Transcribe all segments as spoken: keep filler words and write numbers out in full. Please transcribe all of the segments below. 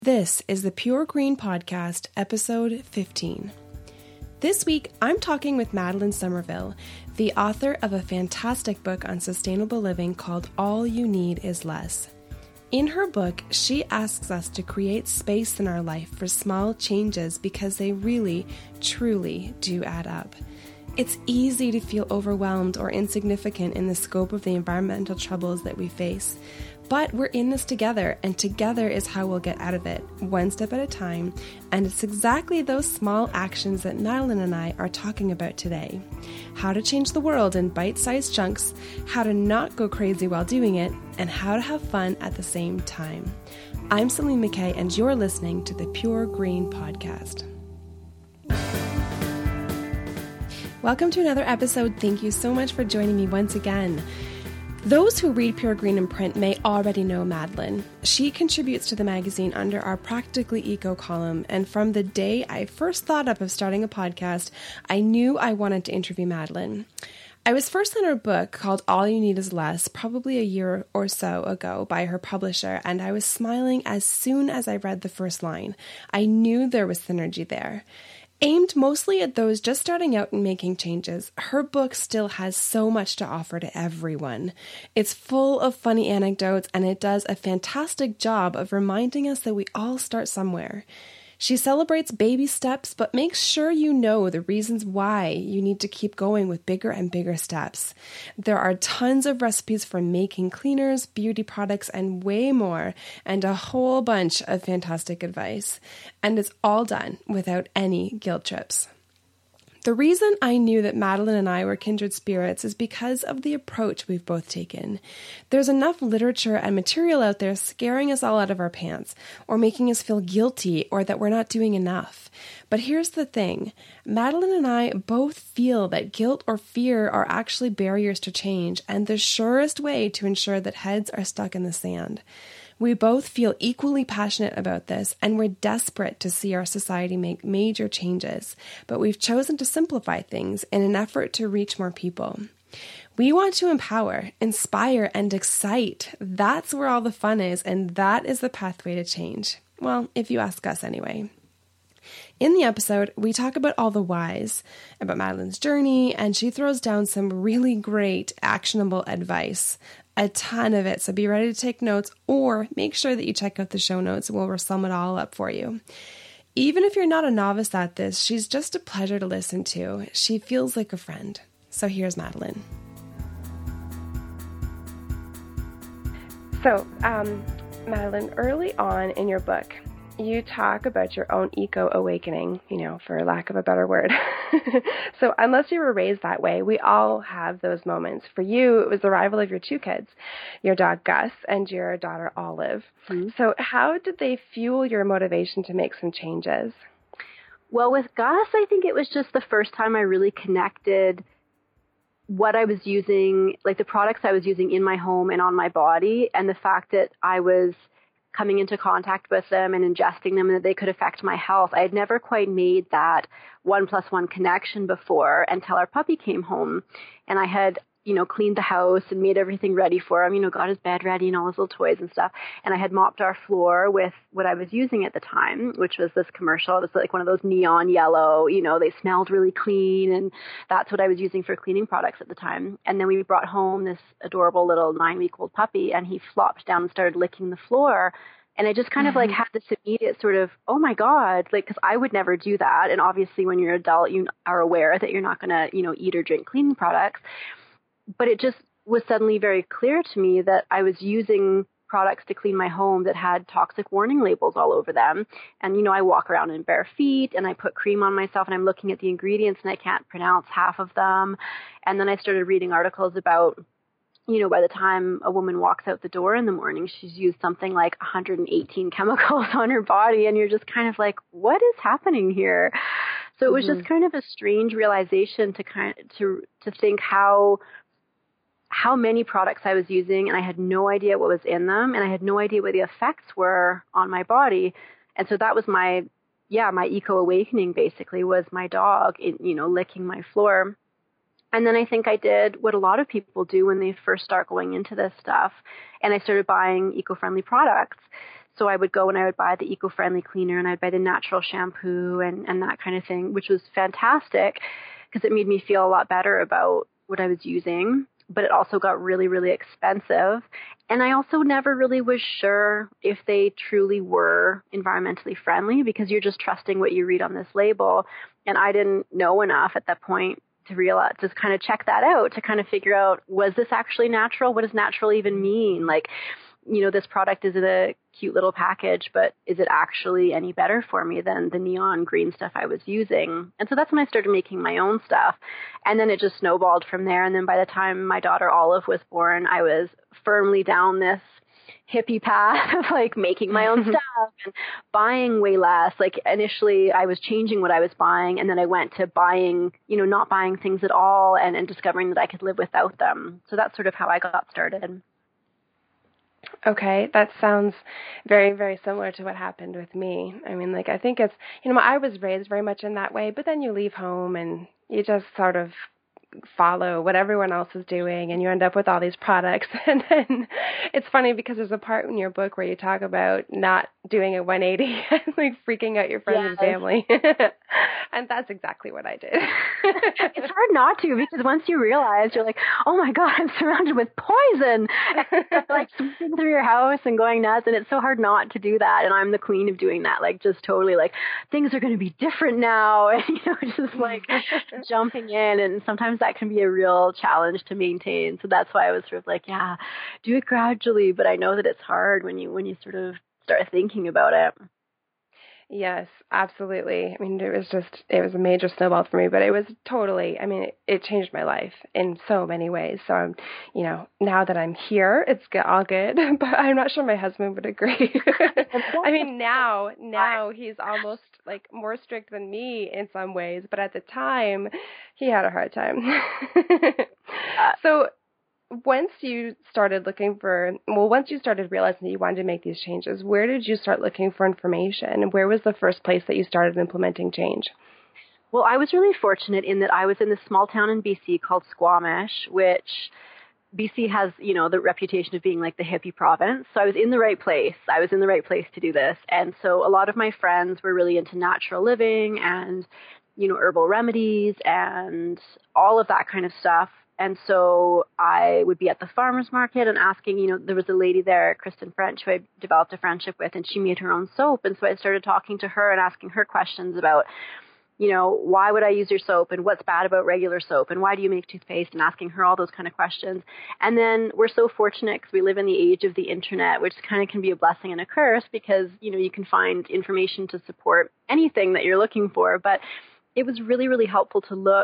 This is the Pure Green Podcast, episode fifteen. This week, I'm talking with Madeline Somerville, the author of a fantastic book on sustainable living called All You Need Is Less. In her book, she asks us to create space in our life for small changes because they really, truly do add up. It's easy to feel overwhelmed or insignificant in the scope of the environmental troubles that we face. But we're in this together, and together is how we'll get out of it, one step at a time, and it's exactly those small actions that Madeline and I are talking about today. How to change the world in bite-sized chunks, how to not go crazy while doing it, and how to have fun at the same time. I'm Celine McKay, and you're listening to the Pure Green Podcast. Welcome to another episode. Thank you so much for joining me once again. Those who read Pure Green in print may already know Madeline. She contributes to the magazine under our Practically Eco column, and from the day I first thought up of starting a podcast, I knew I wanted to interview Madeline. I was first in her book called All You Need Is Less, probably a year or so ago by her publisher, and I was smiling as soon as I read the first line. I knew there was synergy there. Aimed mostly at those just starting out and making changes, her book still has so much to offer to everyone. It's full of funny anecdotes, and it does a fantastic job of reminding us that we all start somewhere. She celebrates baby steps, but makes sure you know the reasons why you need to keep going with bigger and bigger steps. There are tons of recipes for making cleaners, beauty products, and way more, and a whole bunch of fantastic advice. And it's all done without any guilt trips. The reason I knew that Madeline and I were kindred spirits is because of the approach we've both taken. There's enough literature and material out there scaring us all out of our pants, or making us feel guilty, or that we're not doing enough. But here's the thing. Madeline and I both feel that guilt or fear are actually barriers to change, and the surest way to ensure that heads are stuck in the sand. We both feel equally passionate about this, and we're desperate to see our society make major changes, but we've chosen to simplify things in an effort to reach more people. We want to empower, inspire, and excite. That's where all the fun is, and that is the pathway to change. Well, if you ask us anyway. In the episode, we talk about all the whys, about Madeline's journey, and she throws down some really great, actionable advice. A ton of it, so be ready to take notes, or make sure that you check out the show notes where we'll sum it all up for you. Even if you're not a novice at this, she's just a pleasure to listen to. She feels like a friend. So here's Madeline. So, um, Madeline, early on in your book, you talk about your own eco-awakening, you know, for lack of a better word. So unless you were raised that way, we all have those moments. For you, it was the arrival of your two kids, your dog Gus and your daughter Olive. Mm-hmm. So how did they fuel your motivation to make some changes? Well, with Gus, I think it was just the first time I really connected what I was using, like the products I was using in my home and on my body, and the fact that I was coming into contact with them and ingesting them and that they could affect my health. I had never quite made that one plus one connection before until our puppy came home, and I had, you know, cleaned the house and made everything ready for him, you know, got his bed ready and all his little toys and stuff. And I had mopped our floor with what I was using at the time, which was this commercial. It was like one of those neon yellow, you know, they smelled really clean. And that's what I was using for cleaning products at the time. And then we brought home this adorable little nine week old puppy, and he flopped down and started licking the floor. And I just kind of like had this immediate sort of, oh my God, like, because I would never do that. And obviously when you're an adult, you are aware that you're not going to, you know, eat or drink cleaning products. But it just was suddenly very clear to me that I was using products to clean my home that had toxic warning labels all over them. And, you know, I walk around in bare feet and I put cream on myself and I'm looking at the ingredients and I can't pronounce half of them. And then I started reading articles about, you know, by the time a woman walks out the door in the morning, she's used something like one hundred eighteen chemicals on her body. And you're just kind of like, what is happening here? So it was mm-hmm. just kind of a strange realization to kind of, to, to think how how many products I was using, and I had no idea what was in them, and I had no idea what the effects were on my body. And so that was my, yeah, my eco-awakening basically was my dog, in, you know, licking my floor. And then I think I did what a lot of people do when they first start going into this stuff, and I started buying eco-friendly products. So I would go and I would buy the eco-friendly cleaner and I'd buy the natural shampoo and, and that kind of thing, which was fantastic because it made me feel a lot better about what I was using. But it also got really, really expensive. And I also never really was sure if they truly were environmentally friendly because you're just trusting what you read on this label. And I didn't know enough at that point to realize, just kind of check that out, to kind of figure out, was this actually natural? What does natural even mean? Like, you know, this product is in a cute little package, but is it actually any better for me than the neon green stuff I was using? And so that's when I started making my own stuff. And then it just snowballed from there. And then by the time my daughter Olive was born, I was firmly down this hippie path of like making my own stuff and buying way less. Like initially I was changing what I was buying, and then I went to buying, you know, not buying things at all and, and discovering that I could live without them. So that's sort of how I got started. Okay, that sounds very, very similar to what happened with me. I mean, like, I think it's, you know, I was raised very much in that way, but then you leave home and you just sort of follow what everyone else is doing, and you end up with all these products. And then it's funny because there's a part in your book where you talk about not doing a one eighty and like freaking out your friends yes. and family. And that's exactly what I did. It's hard not to, because once you realize, you're like, oh my God, I'm surrounded with poison. And you're like sweeping through your house and going nuts. And it's so hard not to do that. And I'm the queen of doing that. Like just totally like things are going to be different now. And, you know, just like jumping in. And sometimes that can be a real challenge to maintain. So that's why I was sort of like, yeah, do it gradually. But I know that it's hard when you when you sort of start thinking about it. Yes, absolutely. I mean, it was just, it was a major snowball for me, but it was totally, I mean, it, it changed my life in so many ways. So I'm, you know, now that I'm here, it's all good, but I'm not sure my husband would agree. I mean, now, now he's almost like more strict than me in some ways, but at the time he had a hard time. So once you started looking for, well, once you started realizing that you wanted to make these changes, where did you start looking for information? Where was the first place that you started implementing change? Well, I was really fortunate in that I was in this small town in B C called Squamish, which B C has, you know, the reputation of being like the hippie province. So I was in the right place. I was in the right place to do this. And so a lot of my friends were really into natural living and, you know, herbal remedies and all of that kind of stuff. And so I would be at the farmer's market and asking, you know, there was a lady there, Kristen French, who I developed a friendship with, and she made her own soap. And so I started talking to her and asking her questions about, you know, why would I use your soap and what's bad about regular soap and why do you make toothpaste, and asking her all those kind of questions. And then we're so fortunate because we live in the age of the internet, which kind of can be a blessing and a curse because, you know, you can find information to support anything that you're looking for. But it was really, really helpful to look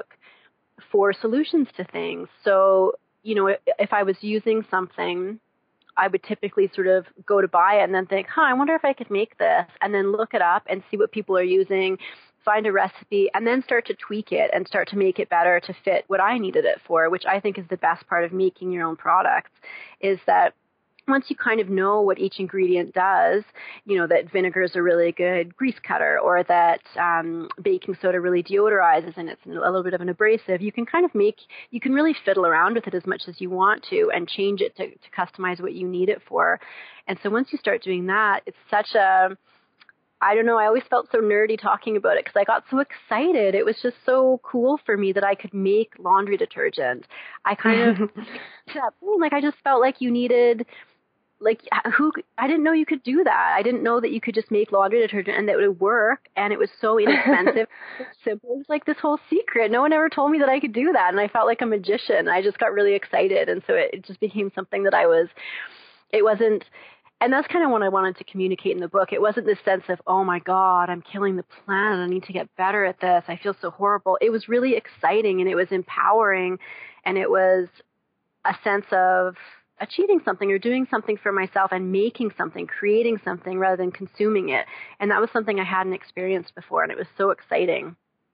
for solutions to things. So, you know, if I was using something, I would typically sort of go to buy it and then think, huh, I wonder if I could make this, and then look it up and see what people are using, find a recipe, and then start to tweak it and start to make it better to fit what I needed it for, which I think is the best part of making your own products, is that once you kind of know what each ingredient does, you know, that vinegar is a really good grease cutter, or that um, baking soda really deodorizes and it's a little bit of an abrasive, you can kind of make, you can really fiddle around with it as much as you want to and change it to, to customize what you need it for. And so once you start doing that, it's such a, I don't know, I always felt so nerdy talking about it because I got so excited. It was just so cool for me that I could make laundry detergent. I kind of, like, I just felt like you needed, like, who, I didn't know you could do that. I didn't know that you could just make laundry detergent and that it would work. And it was so inexpensive, simple. It was like this whole secret. No one ever told me that I could do that. And I felt like a magician. I just got really excited. And so it, it just became something that I was, it wasn't, and that's kind of what I wanted to communicate in the book. It wasn't this sense of, oh my God, I'm killing the planet. I need to get better at this. I feel so horrible. It was really exciting and it was empowering. And it was a sense of achieving something or doing something for myself and making something, creating something rather than consuming it. And that was something I hadn't experienced before. And it was so exciting.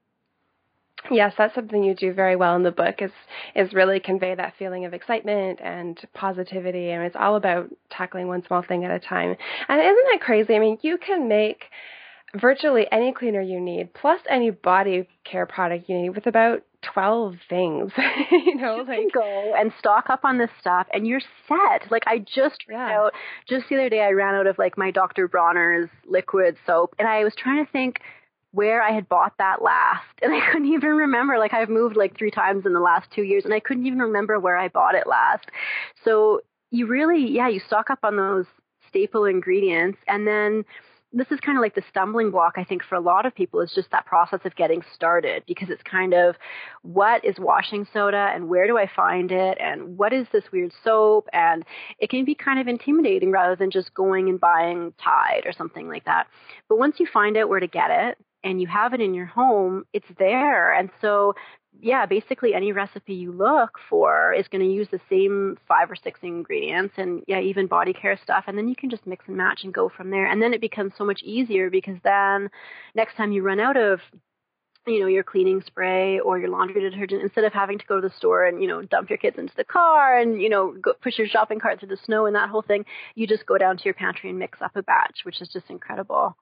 Yes, that's something you do very well in the book, is is really convey that feeling of excitement and positivity. And it's all about tackling one small thing at a time. And isn't that crazy? I mean, you can make virtually any cleaner you need, plus any body care product you need, with about twelve things, you know, you like can go and stock up on this stuff and you're set. Like I just ran yeah. out, just the other day I ran out of like my Doctor Bronner's liquid soap, and I was trying to think where I had bought that last, and I couldn't even remember. Like I've moved like three times in the last two years and I couldn't even remember where I bought it last. So you really, yeah, you stock up on those staple ingredients, and then this is kind of like the stumbling block, I think, for a lot of people, is just that process of getting started, because it's kind of, what is washing soda and where do I find it and what is this weird soap? And it can be kind of intimidating rather than just going and buying Tide or something like that. But once you find out where to get it and you have it in your home, it's there. And so yeah, basically any recipe you look for is going to use the same five or six ingredients, and yeah, even body care stuff. And then you can just mix and match and go from there. And then it becomes so much easier, because then next time you run out of, you know, your cleaning spray or your laundry detergent, instead of having to go to the store and, you know, dump your kids into the car and, you know, go push your shopping cart through the snow and that whole thing, you just go down to your pantry and mix up a batch, which is just incredible.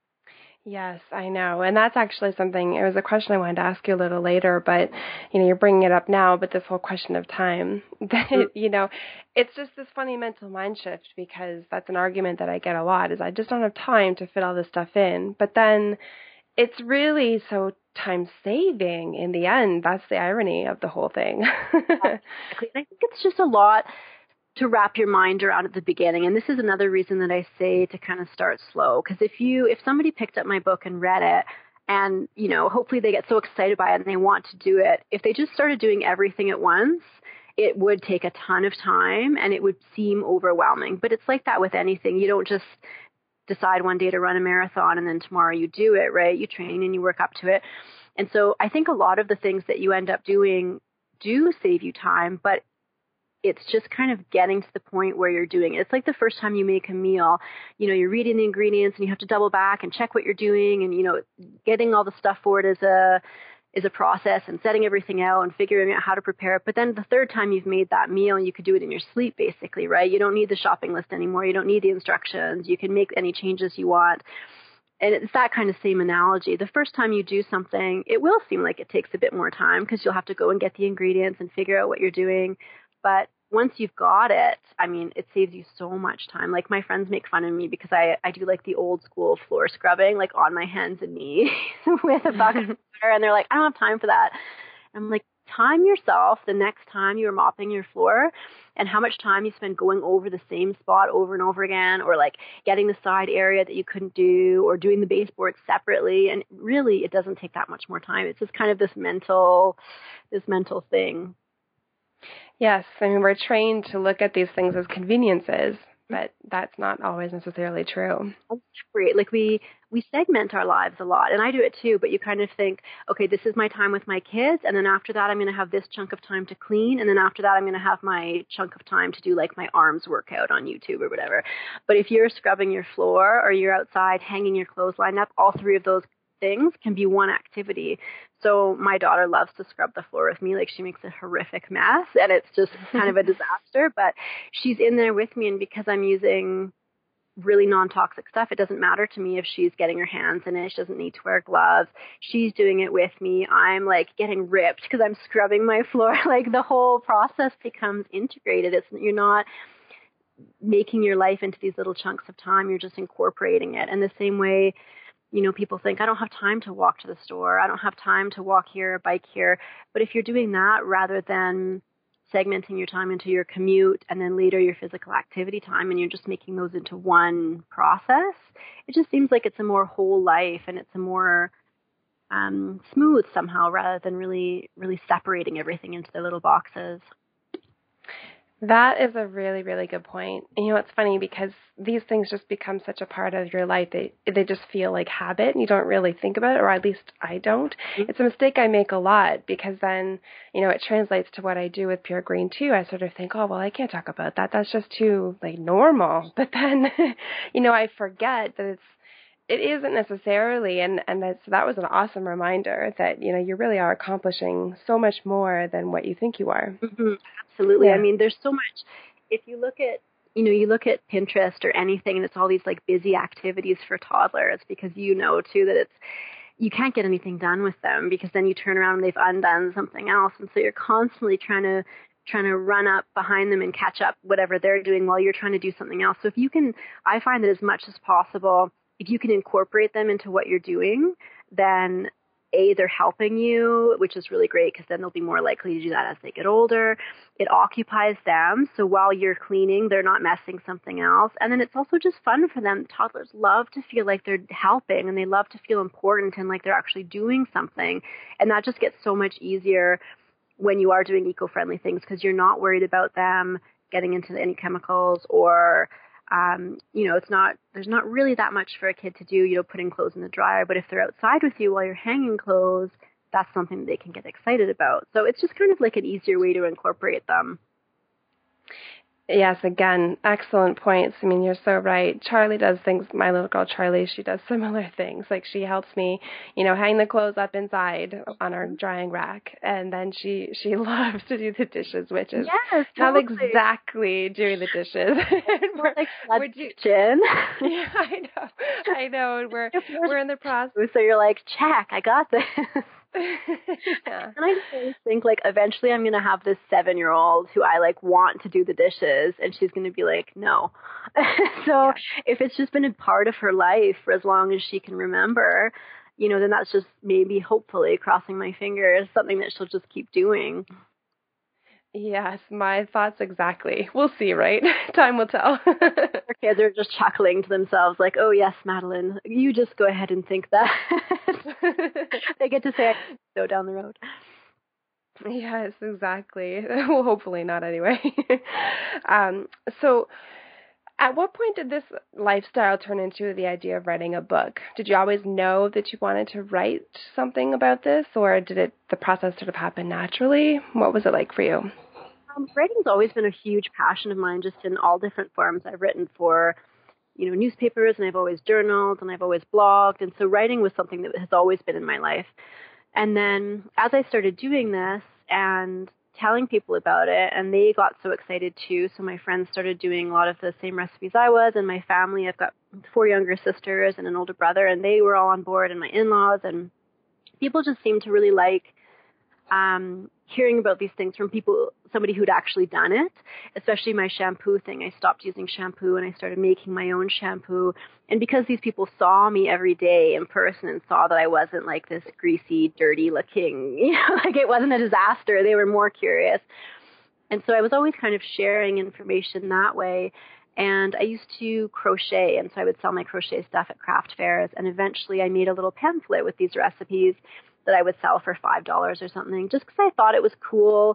Yes, I know. And that's actually something, it was a question I wanted to ask you a little later, but, you know, you're bringing it up now, but this whole question of time, that, you know, it's just this funny mental mind shift, because that's an argument that I get a lot, is I just don't have time to fit all this stuff in. But then it's really so time saving in the end. That's the irony of the whole thing. Exactly. I think it's just a lot to wrap your mind around at the beginning. And this is another reason that I say to kind of start slow. Because if you, if somebody picked up my book and read it, and, you know, hopefully they get so excited by it and they want to do it, if they just started doing everything at once, it would take a ton of time and it would seem overwhelming. But it's like that with anything. You don't just decide one day to run a marathon and then tomorrow you do it, right? You train and you work up to it. And so I think a lot of the things that you end up doing do save you time, but it's just kind of getting to the point where you're doing it. It's like the first time you make a meal, you know, you're reading the ingredients and you have to double back and check what you're doing, and, you know, getting all the stuff for it is a, is a process, and setting everything out and figuring out how to prepare it. But then the third time you've made that meal, you could do it in your sleep, basically, right? You don't need the shopping list anymore. You don't need the instructions. You can make any changes you want. And it's that kind of same analogy. The first time you do something, it will seem like it takes a bit more time, because you'll have to go and get the ingredients and figure out what you're doing. But once you've got it, I mean, it saves you so much time. Like, my friends make fun of me because I, I do like the old school floor scrubbing, like on my hands and knees with a bucket of water. And they're like, I don't have time for that. I'm like, time yourself the next time you're mopping your floor, and how much time you spend going over the same spot over and over again, or like getting the side area that you couldn't do, or doing the baseboards separately. And really, it doesn't take that much more time. It's just kind of this mental, this mental thing. Yes, I mean, we're trained to look at these things as conveniences, but that's not always necessarily true. Separate, like we we segment our lives a lot, and I do it too. But you kind of think, okay, this is my time with my kids, and then after that, I'm going to have this chunk of time to clean, and then after that, I'm going to have my chunk of time to do like my arms workout on YouTube or whatever. But if you're scrubbing your floor or you're outside hanging your clothes lined up, all three of those things can be one activity. So my daughter loves to scrub the floor with me. Like, she makes a horrific mess, and it's just kind of a disaster, but she's in there with me. And because I'm using really non-toxic stuff, it doesn't matter to me if she's getting her hands in it. She doesn't need to wear gloves. She's doing it with me. I'm like getting ripped because I'm scrubbing my floor. Like, the whole process becomes integrated. It's, you're not making your life into these little chunks of time. You're just incorporating it. And the same way, you know, people think, I don't have time to walk to the store. I don't have time to walk here, bike here. But if you're doing that rather than segmenting your time into your commute and then later your physical activity time, and you're just making those into one process, it just seems like it's a more whole life, and it's a more um, smooth somehow, rather than really, really separating everything into their little boxes. That is a really, really good point. And, you know, it's funny because these things just become such a part of your life. They they just feel like habit, and you don't really think about it, or at least I don't. Mm-hmm. It's a mistake I make a lot, because then, you know, it translates to what I do with Pure Green too. I sort of think, oh, well, I can't talk about that. That's just too, like, normal. But then, you know, I forget that it's, it isn't necessarily, and, and that's, that was an awesome reminder that, you know, you really are accomplishing so much more than what you think you are. Mm-hmm. Absolutely. Yeah. I mean, there's so much. If you look at, you know, you look at Pinterest or anything, and it's all these like busy activities for toddlers, because you know too that it's you can't get anything done with them because then you turn around and they've undone something else. And so you're constantly trying to trying to run up behind them and catch up whatever they're doing while you're trying to do something else. So if you can, I find that as much as possible, if you can incorporate them into what you're doing, then A, they're helping you, which is really great because then they'll be more likely to do that as they get older. It occupies them. So while you're cleaning, they're not messing something else. And then it's also just fun for them. Toddlers love to feel like they're helping and they love to feel important and like they're actually doing something. And that just gets so much easier when you are doing eco-friendly things because you're not worried about them getting into any chemicals or Um, you know, it's not, there's not really that much for a kid to do, you know, putting clothes in the dryer, but if they're outside with you while you're hanging clothes, that's something they can get excited about. So it's just kind of like an easier way to incorporate them. Yes, again, excellent points. I mean, you're so right. Charlie does things, my little girl Charlie, she does similar things. Like she helps me, you know, hang the clothes up inside on our drying rack. And then she, she loves to do the dishes, which is yes, not totally. exactly doing the dishes. More like we're do- kitchen. Yeah, I know. I know. And we're, we're in the process. So you're like, check, I got this. Yeah. And I just always think, like, eventually I'm going to have this seven-year-old who I, like, want to do the dishes, and she's going to be like, no. So yeah. if it's just been a part of her life for as long as she can remember, you know, then that's just maybe, hopefully, crossing my fingers, something that she'll just keep doing. Yes, my thoughts exactly. We'll see, right? Time will tell. Our kids are just chuckling to themselves like, oh, yes, Madeline, you just go ahead and think that. They get to say, go down the road. Yes, exactly. Well, hopefully not anyway. um, so at what point did this lifestyle turn into the idea of writing a book? Did you always know that you wanted to write something about this, or did it the process sort of happen naturally? What was it like for you? Um, writing's always been a huge passion of mine, just in all different forms. I've written for, you know, newspapers, and I've always journaled, and I've always blogged, and so writing was something that has always been in my life. And then as I started doing this and telling people about it, and they got so excited too, so my friends started doing a lot of the same recipes I was, and my family, I've got four younger sisters and an older brother, and they were all on board, and my in-laws, and people just seemed to really like um, hearing about these things from people, somebody who'd actually done it, especially my shampoo thing. I stopped using shampoo and I started making my own shampoo. And because these people saw me every day in person and saw that I wasn't like this greasy, dirty looking, you know, like it wasn't a disaster, they were more curious. And so I was always kind of sharing information that way. And I used to crochet, and so I would sell my crochet stuff at craft fairs. And eventually I made a little pamphlet with these recipes that I would sell for five dollars or something, just because I thought it was cool.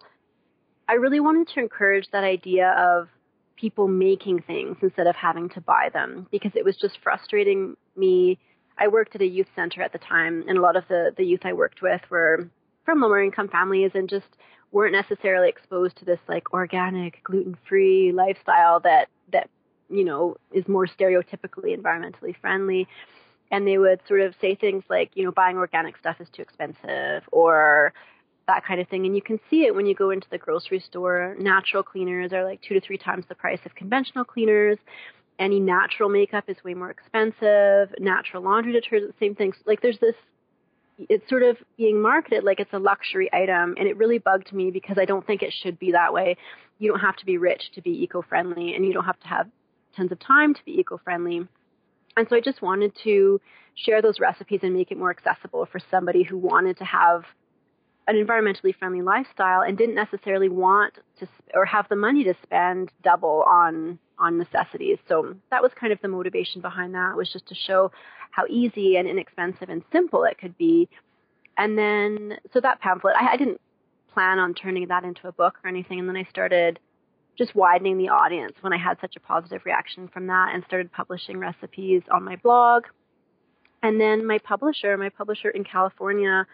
I really wanted to encourage that idea of people making things instead of having to buy them, because it was just frustrating me. I worked at a youth center at the time, and a lot of the, the youth I worked with were from lower income families and just weren't necessarily exposed to this like organic, gluten-free lifestyle that, that, you know, is more stereotypically environmentally friendly. And they would sort of say things like, you know, buying organic stuff is too expensive or that kind of thing. And you can see it when you go into the grocery store. Natural cleaners are like two to three times the price of conventional cleaners. Any natural makeup is way more expensive. Natural laundry detergent, same thing. Like there's this, it's sort of being marketed like it's a luxury item. And it really bugged me because I don't think it should be that way. You don't have to be rich to be eco-friendly, and you don't have to have tons of time to be eco-friendly. And so I just wanted to share those recipes and make it more accessible for somebody who wanted to have an environmentally friendly lifestyle and didn't necessarily want to or have the money to spend double on on necessities. So that was kind of the motivation behind that, was just to show how easy and inexpensive and simple it could be. And then, so that pamphlet, I, I didn't plan on turning that into a book or anything. And then I started just widening the audience when I had such a positive reaction from that and started publishing recipes on my blog. And then my publisher, my publisher in California,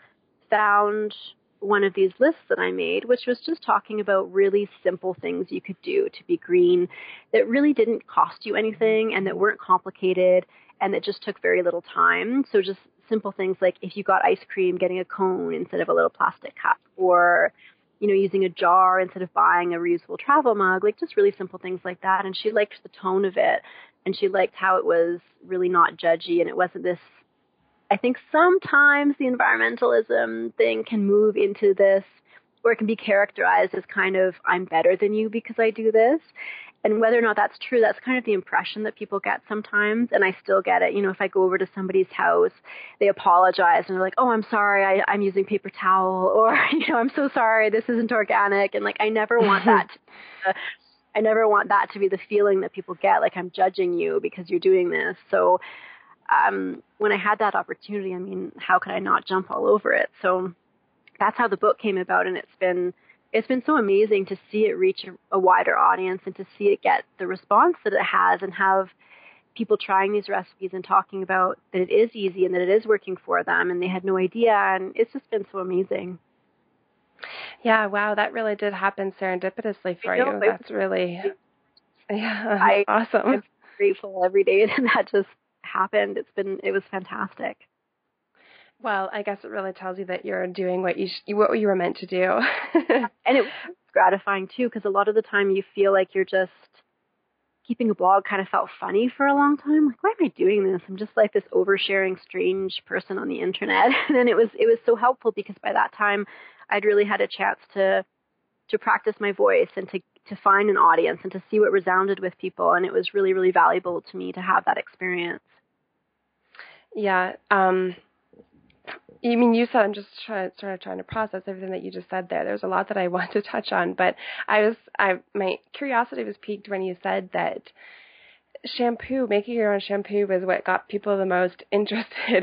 found one of these lists that I made, which was just talking about really simple things you could do to be green that really didn't cost you anything and that weren't complicated and that just took very little time. So just simple things like if you got ice cream, getting a cone instead of a little plastic cup, or you know, using a jar instead of buying a reusable travel mug, like just really simple things like that. And she liked the tone of it, and she liked how it was really not judgy, and it wasn't this I think sometimes the environmentalism thing can move into this, or it can be characterized as kind of, I'm better than you because I do this. And whether or not that's true, that's kind of the impression that people get sometimes. And I still get it. You know, if I go over to somebody's house, they apologize and they're like, oh, I'm sorry, I, I'm using paper towel. Or, you know, I'm so sorry, this isn't organic. And like, I never want that to, uh, I never want that to be the feeling that people get, like I'm judging you because you're doing this. So um, when I had that opportunity, I mean, how could I not jump all over it? So that's how the book came about. And it's been It's been so amazing to see it reach a, a wider audience and to see it get the response that it has and have people trying these recipes and talking about that it is easy and that it is working for them and they had no idea. And it's just been so amazing. Yeah, wow, that really did happen serendipitously for you. Know, That's really yeah, I, awesome. I'm grateful every day that that just happened. It's been, it was fantastic. Well, I guess it really tells you that you're doing what you sh- what you were meant to do. And it was gratifying too, because a lot of the time you feel like you're just keeping a blog kind of felt funny for a long time. Like, why am I doing this? I'm just like this oversharing, strange person on the internet. And then it was it was so helpful because by that time I'd really had a chance to to practice my voice and to to find an audience and to see what resounded with people. And it was really, really valuable to me to have that experience. Yeah. Um, I mean, you said, I'm just trying, sort of trying to process everything that you just said there. There's a lot that I want to touch on, but I was, I, my curiosity was piqued when you said that shampoo, making your own shampoo was what got people the most interested.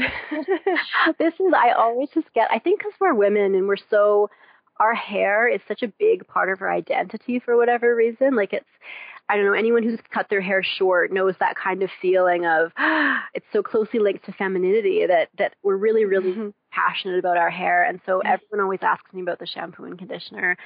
This is, I always just get, I think because we're women and we're so, our hair is such a big part of our identity for whatever reason. Like it's, I don't know, anyone who's cut their hair short knows that kind of feeling of, ah, it's so closely linked to femininity that, that we're really, really mm-hmm. passionate about our hair. And so mm-hmm. everyone always asks me about the shampoo and conditioner.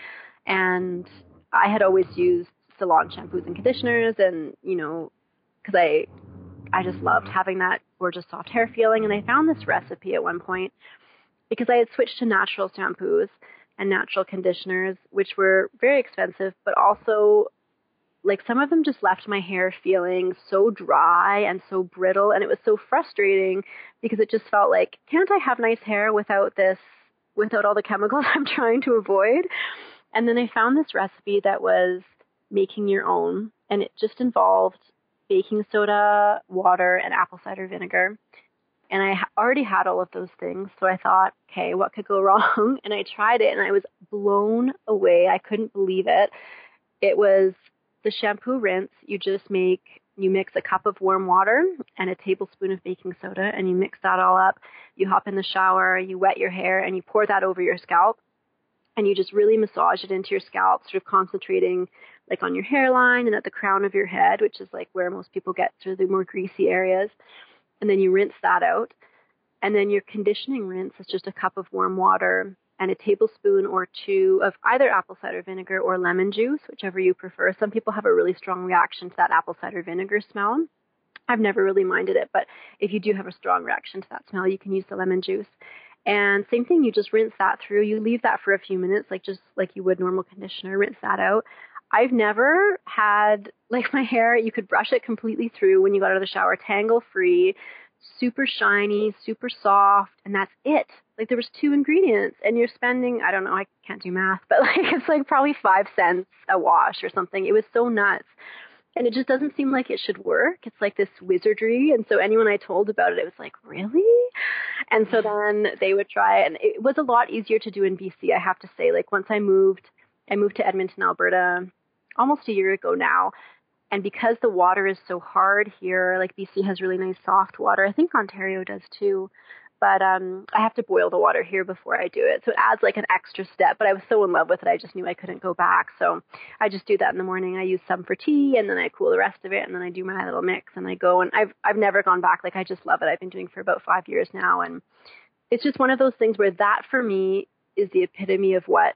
And I had always used salon shampoos and conditioners and, you know, because I, I just loved having that gorgeous soft hair feeling. And I found this recipe at one point because I had switched to natural shampoos and natural conditioners, which were very expensive, but also like some of them just left my hair feeling so dry and so brittle. And it was so frustrating because it just felt like, can't I have nice hair without this, without all the chemicals I'm trying to avoid? And then I found this recipe that was making your own. And it just involved baking soda, water, and apple cider vinegar. And I already had all of those things. So I thought, okay, what could go wrong? And I tried it and I was blown away. I couldn't believe it. It was the shampoo rinse. You just make, you mix a cup of warm water and a tablespoon of baking soda and you mix that all up. You hop in the shower, you wet your hair and you pour that over your scalp and you just really massage it into your scalp, sort of concentrating like on your hairline and at the crown of your head, which is like where most people get through the more greasy areas. And then you rinse that out. And then your conditioning rinse is just a cup of warm water and a tablespoon or two of either apple cider vinegar or lemon juice, whichever you prefer. Some people have a really strong reaction to that apple cider vinegar smell. I've never really minded it, but if you do have a strong reaction to that smell, you can use the lemon juice. And same thing, you just rinse that through. You leave that for a few minutes, like just like you would normal conditioner, rinse that out. I've never had, like my hair, you could brush it completely through when you got out of the shower, tangle-free, super shiny, super soft, and that's it. Like there was two ingredients, and you're spending, I don't know, I can't do math, but like it's like probably five cents a wash or something. It was so nuts. And it just doesn't seem like it should work. It's like this wizardry. And so anyone I told about it, it was like, really? And so then they would try it. And it was a lot easier to do in B C, I have to say. Like once I moved, I moved to Edmonton, Alberta, almost a year ago now. And because the water is so hard here, like B C has really nice soft water. I think Ontario does too. But um, I have to boil the water here before I do it. So it adds like an extra step. But I was so in love with it, I just knew I couldn't go back. So I just do that in the morning. I use some for tea, and then I cool the rest of it, and then I do my little mix, and I go. And I've I've never gone back. Like I just love it. I've been doing it for about five years now. And it's just one of those things where that for me is the epitome of what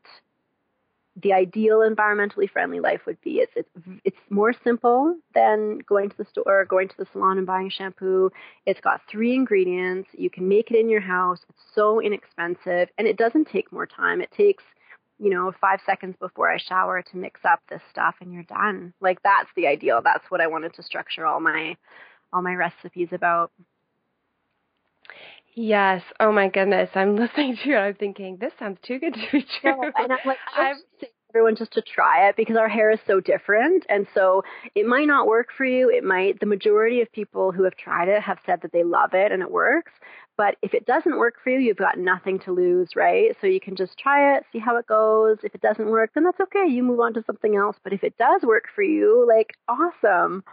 the ideal environmentally friendly life would be. It's it's it's more simple than going to the store or going to the salon and buying a shampoo. It's got three ingredients. You can make it in your house. It's so inexpensive, and it doesn't take more time. It takes, you know, five seconds before I shower to mix up this stuff, and you're done. Like that's the ideal. That's what I wanted to structure all my all my recipes about. Yes. Oh my goodness. I'm listening to it. I'm thinking, this sounds too good to be true. No, and I'm like, I say to everyone just to try it because our hair is so different. And so it might not work for you. It might, the majority of people who have tried it have said that they love it and it works. But if it doesn't work for you, you've got nothing to lose, right? So you can just try it, see how it goes. If it doesn't work, then that's okay. You move on to something else. But if it does work for you, like, awesome.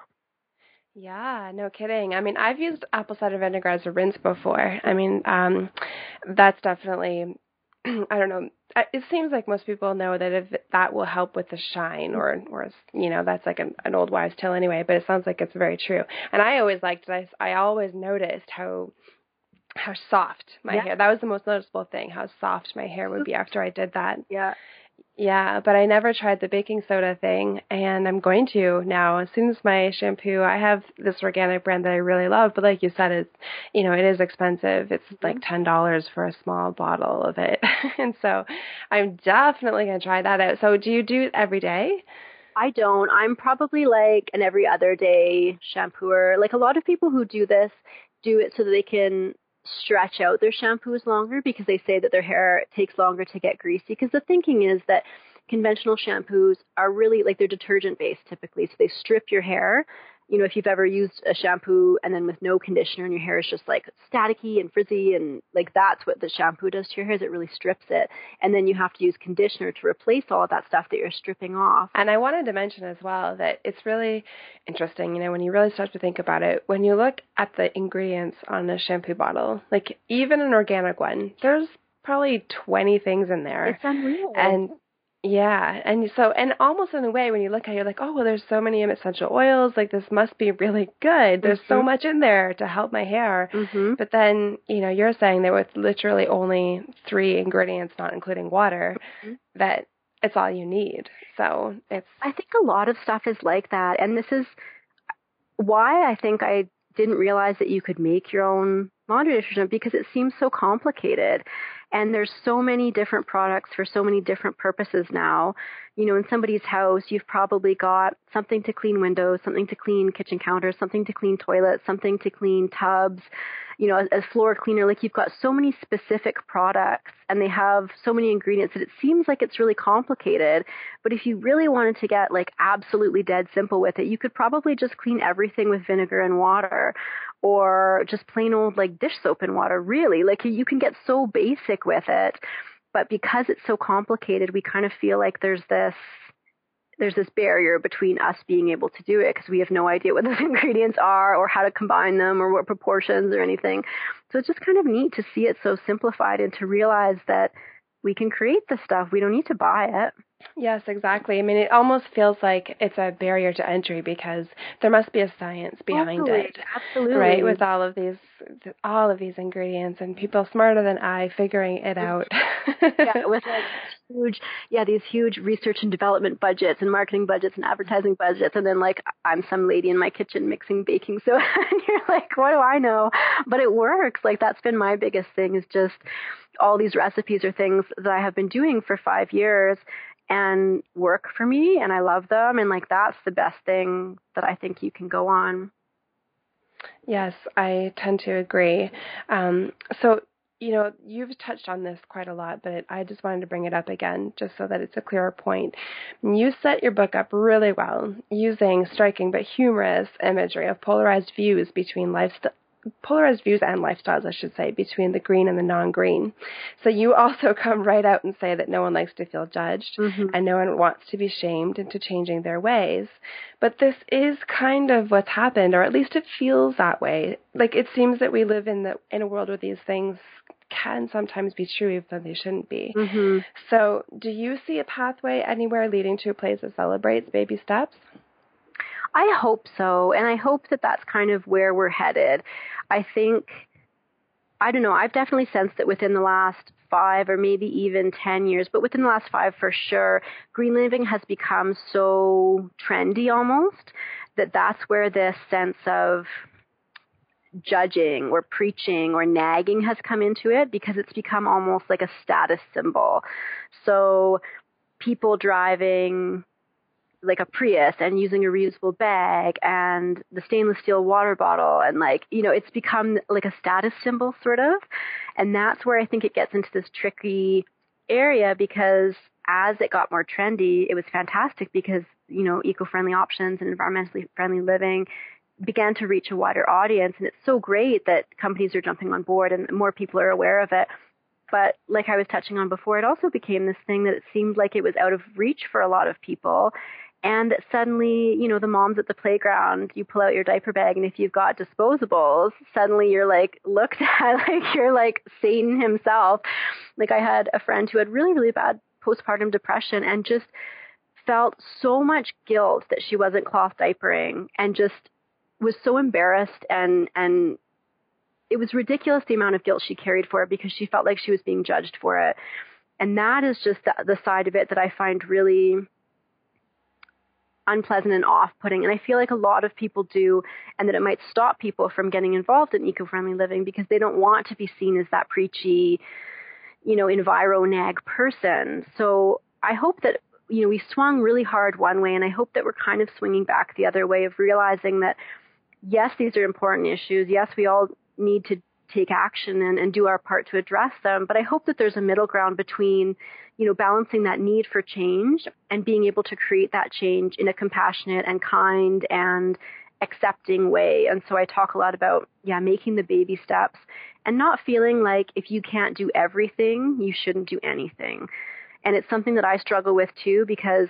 Yeah, no kidding. I mean, I've used apple cider vinegar as a rinse before. I mean, um, that's definitely, I don't know. It seems like most people know that if that will help with the shine, or, or you know, that's like an, an old wives' tale anyway. But it sounds like it's very true. And I always liked it. I, I always noticed how how soft my yeah. hair. That was the most noticeable thing. How soft my hair would be after I did that. Yeah. Yeah, but I never tried the baking soda thing, and I'm going to now. As soon as my shampoo, I have this organic brand that I really love, but like you said, it's, you know, it is expensive. It's mm-hmm. like ten dollars for a small bottle of it. And so I'm definitely going to try that out. So do you do it every day? I don't. I'm probably like an every other day shampooer. Like a lot of people who do this do it so that they can stretch out their shampoos longer because they say that their hair takes longer to get greasy. Because the thinking is that conventional shampoos are really like they're detergent based typically. So they strip your hair. You know, if you've ever used a shampoo and then with no conditioner and your hair is just like staticky and frizzy and like that's what the shampoo does to your hair is it really strips it. And then you have to use conditioner to replace all of that stuff that you're stripping off. And I wanted to mention as well that it's really interesting, you know, when you really start to think about it, when you look at the ingredients on a shampoo bottle, like even an organic one, there's probably twenty things in there. It's unreal. And yeah, and so, and almost in a way, when you look at it, you're like, oh, well, there's so many essential oils, like this must be really good. There's mm-hmm. so much in there to help my hair. Mm-hmm. But then, you know, you're saying that with literally only three ingredients, not including water, mm-hmm. that it's all you need. So it's... I think a lot of stuff is like that. And this is why I think I didn't realize that you could make your own laundry detergent because it seems so complicated. And there's so many different products for so many different purposes now. You know, in somebody's house, you've probably got something to clean windows, something to clean kitchen counters, something to clean toilets, something to clean tubs, you know, a, a floor cleaner. Like you've got so many specific products and they have so many ingredients that it seems like it's really complicated. But if you really wanted to get like absolutely dead simple with it, you could probably just clean everything with vinegar and water. Or just plain old like dish soap and water, really. Like you can get so basic with it. But because it's so complicated, we kind of feel like there's this there's this barrier between us being able to do it because we have no idea what those ingredients are or how to combine them or what proportions or anything. So it's just kind of neat to see it so simplified and to realize that we can create the stuff. We don't need to buy it. Yes, exactly. I mean, it almost feels like it's a barrier to entry because there must be a science behind Absolutely. it. Absolutely. Right, with all of these all of these ingredients and people smarter than I figuring it out. Yeah, with like huge, yeah, these huge research and development budgets and marketing budgets and advertising budgets. And then like I'm some lady in my kitchen mixing baking soda and you're like, what do I know? But it works. Like that's been my biggest thing is just all these recipes or things that I have been doing for five years and work for me and I love them. And like, that's the best thing that I think you can go on. Yes, I tend to agree. Um, so, you know, you've touched on this quite a lot, but I just wanted to bring it up again just so that it's a clearer point. You set your book up really well using striking but humorous imagery of polarized views between lifestyle polarized views and lifestyles, I should say, between the green and the non-green. So you also come right out and say that no one likes to feel judged mm-hmm. and no one wants to be shamed into changing their ways. But this is kind of what's happened, or at least it feels that way. Like it seems that we live in the in a world where these things can sometimes be true even though they shouldn't be. Mm-hmm. So do you see a pathway anywhere leading to a place that celebrates baby steps? I hope so. And I hope that that's kind of where we're headed. I think, I don't know, I've definitely sensed that within the last five or maybe even ten years, but within the last five for sure, green living has become so trendy almost that that's where this sense of judging or preaching or nagging has come into it because it's become almost like a status symbol. So people driving like a Prius and using a reusable bag and the stainless steel water bottle. And like, you know, it's become like a status symbol sort of. And that's where I think it gets into this tricky area, because as it got more trendy, it was fantastic because, you know, eco-friendly options and environmentally friendly living began to reach a wider audience. And it's so great that companies are jumping on board and more people are aware of it. But like I was touching on before, it also became this thing that it seemed like it was out of reach for a lot of people. And that suddenly, you know, the moms at the playground, you pull out your diaper bag, and if you've got disposables, suddenly you're like looked at like you're like Satan himself. Like I had a friend who had really, really bad postpartum depression and just felt so much guilt that she wasn't cloth diapering, and just was so embarrassed, and and it was ridiculous the amount of guilt she carried for it because she felt like she was being judged for it. And that is just the, the side of it that I find really unpleasant and off-putting. And I feel like a lot of people do, and that it might stop people from getting involved in eco-friendly living because they don't want to be seen as that preachy, you know, enviro-nag person. So I hope that, you know, we swung really hard one way, and I hope that we're kind of swinging back the other way of realizing that, yes, these are important issues. Yes, we all need to take action and, and do our part to address them. But I hope that there's a middle ground between, you know, balancing that need for change and being able to create that change in a compassionate and kind and accepting way. And so I talk a lot about, yeah, making the baby steps and not feeling like if you can't do everything, you shouldn't do anything. And it's something that I struggle with too, because,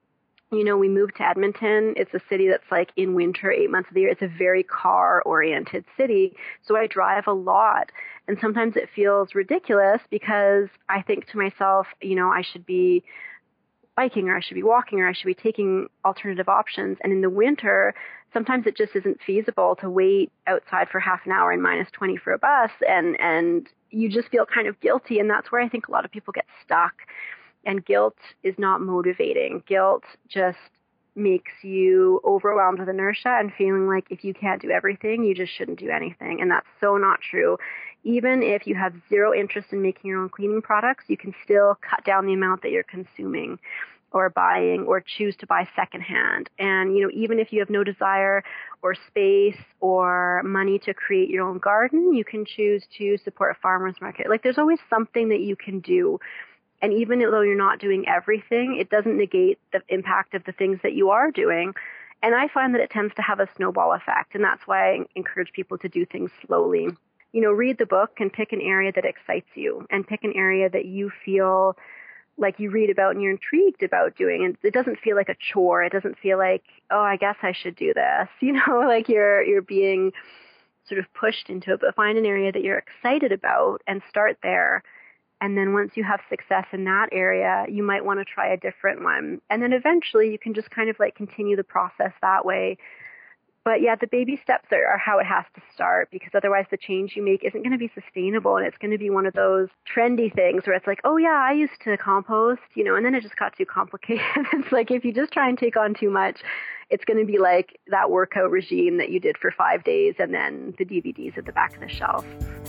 you know, we moved to Edmonton. It's a city that's like in winter, eight months of the year. It's a very car-oriented city. So I drive a lot. And sometimes it feels ridiculous because I think to myself, you know, I should be biking, or I should be walking, or I should be taking alternative options. And in the winter, sometimes it just isn't feasible to wait outside for half an hour in minus twenty for a bus. And, and you just feel kind of guilty. And that's where I think a lot of people get stuck. And guilt is not motivating. Guilt just makes you overwhelmed with inertia and feeling like if you can't do everything, you just shouldn't do anything. And that's so not true. Even if you have zero interest in making your own cleaning products, you can still cut down the amount that you're consuming or buying, or choose to buy secondhand. And, you know, even if you have no desire or space or money to create your own garden, you can choose to support a farmer's market. Like, there's always something that you can do. And even though you're not doing everything, it doesn't negate the impact of the things that you are doing. And I find that it tends to have a snowball effect. And that's why I encourage people to do things slowly. You know, read the book and pick an area that excites you, and pick an area that you feel like you read about and you're intrigued about doing. And it doesn't feel like a chore. It doesn't feel like, oh, I guess I should do this. You know, like you're, you're being sort of pushed into it. But find an area that you're excited about and start there. And then once you have success in that area, you might want to try a different one. And then eventually you can just kind of like continue the process that way. But yeah, the baby steps are, are how it has to start, because otherwise the change you make isn't going to be sustainable. And it's going to be one of those trendy things where it's like, oh yeah, I used to compost, you know, and then it just got too complicated. It's like, if you just try and take on too much, it's going to be like that workout regime that you did for five days and then the D V Ds at the back of the shelf.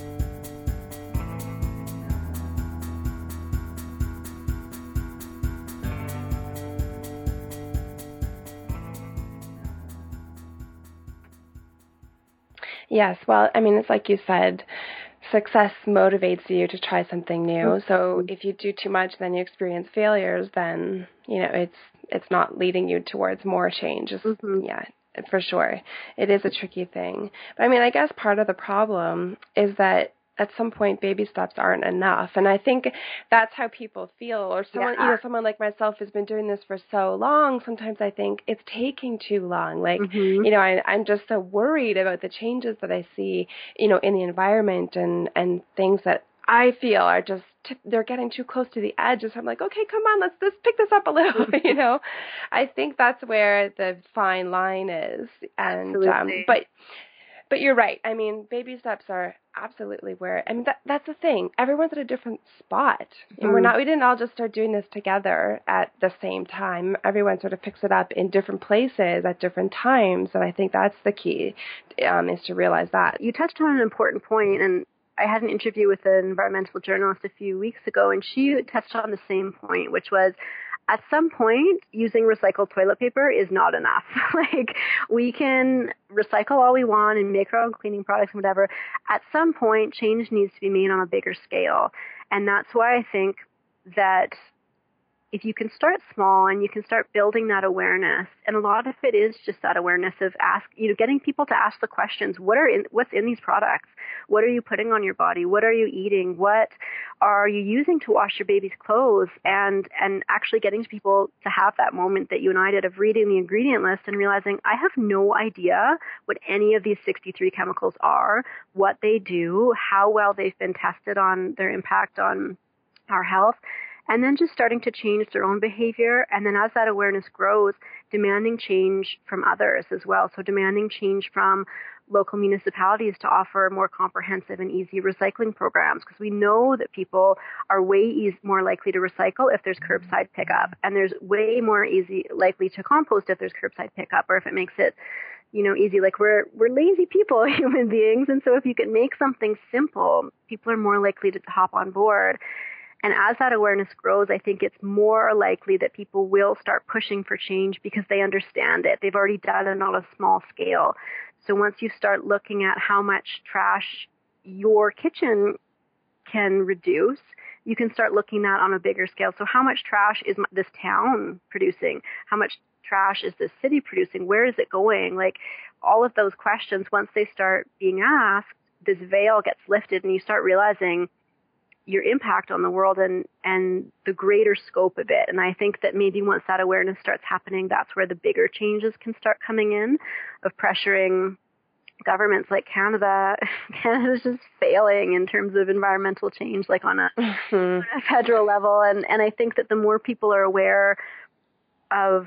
Yes, well, I mean, it's like you said, success motivates you to try something new. Mm-hmm. So if you do too much, then you experience failures, then, you know, it's it's not leading you towards more change. Mm-hmm. Yeah, for sure. It is a tricky thing. But I mean, I guess part of the problem is that at some point baby steps aren't enough. And I think that's how people feel. Or someone, yeah. you know, someone like myself has been doing this for so long. Sometimes I think it's taking too long. Like, mm-hmm. you know, I, I'm just so worried about the changes that I see, you know, in the environment and, and things that I feel are just, t- they're getting too close to the edge. So I'm like, okay, come on, let's just pick this up a little, you know. I think that's where the fine line is. And, Absolutely. um, but, But you're right. I mean, baby steps are absolutely where, I mean, that, that's the thing. Everyone's at a different spot. And mm. we're not, we didn't all just start doing this together at the same time. Everyone sort of picks it up in different places at different times. And I think that's the key, um, is to realize that. You touched on an important point, and I had an interview with an environmental journalist a few weeks ago, and she touched on the same point, which was, at some point, using recycled toilet paper is not enough. Like, we can recycle all we want and make our own cleaning products and whatever. At some point, change needs to be made on a bigger scale. And that's why I think that if you can start small and you can start building that awareness, and a lot of it is just that awareness of ask, you know, getting people to ask the questions, what are in, what's in these products? What are you putting on your body? What are you eating? What are you using to wash your baby's clothes? And, and actually getting people to have that moment that you and I did of reading the ingredient list and realizing I have no idea what any of these sixty-three chemicals are, what they do, how well they've been tested on their impact on our health. And then just starting to change their own behavior. And then as that awareness grows, demanding change from others as well. So demanding change from local municipalities to offer more comprehensive and easy recycling programs, because we know that people are way easy, more likely to recycle if there's curbside pickup. And there's way more easy likely to compost if there's curbside pickup, or if it makes it, you know, easy. Like, we're we're lazy people, human beings. And so if you can make something simple, people are more likely to hop on board. And as that awareness grows, I think it's more likely that people will start pushing for change because they understand it. They've already done it on a small scale. So once you start looking at how much trash your kitchen can reduce, you can start looking at on a bigger scale. So how much trash is this town producing? How much trash is this city producing? Where is it going? Like, all of those questions, once they start being asked, this veil gets lifted and you start realizing your impact on the world and, and the greater scope of it. And I think that maybe once that awareness starts happening, that's where the bigger changes can start coming in, of pressuring governments like Canada. Canada's just failing in terms of environmental change, like on a, mm-hmm. on a federal level. And, and I think that the more people are aware of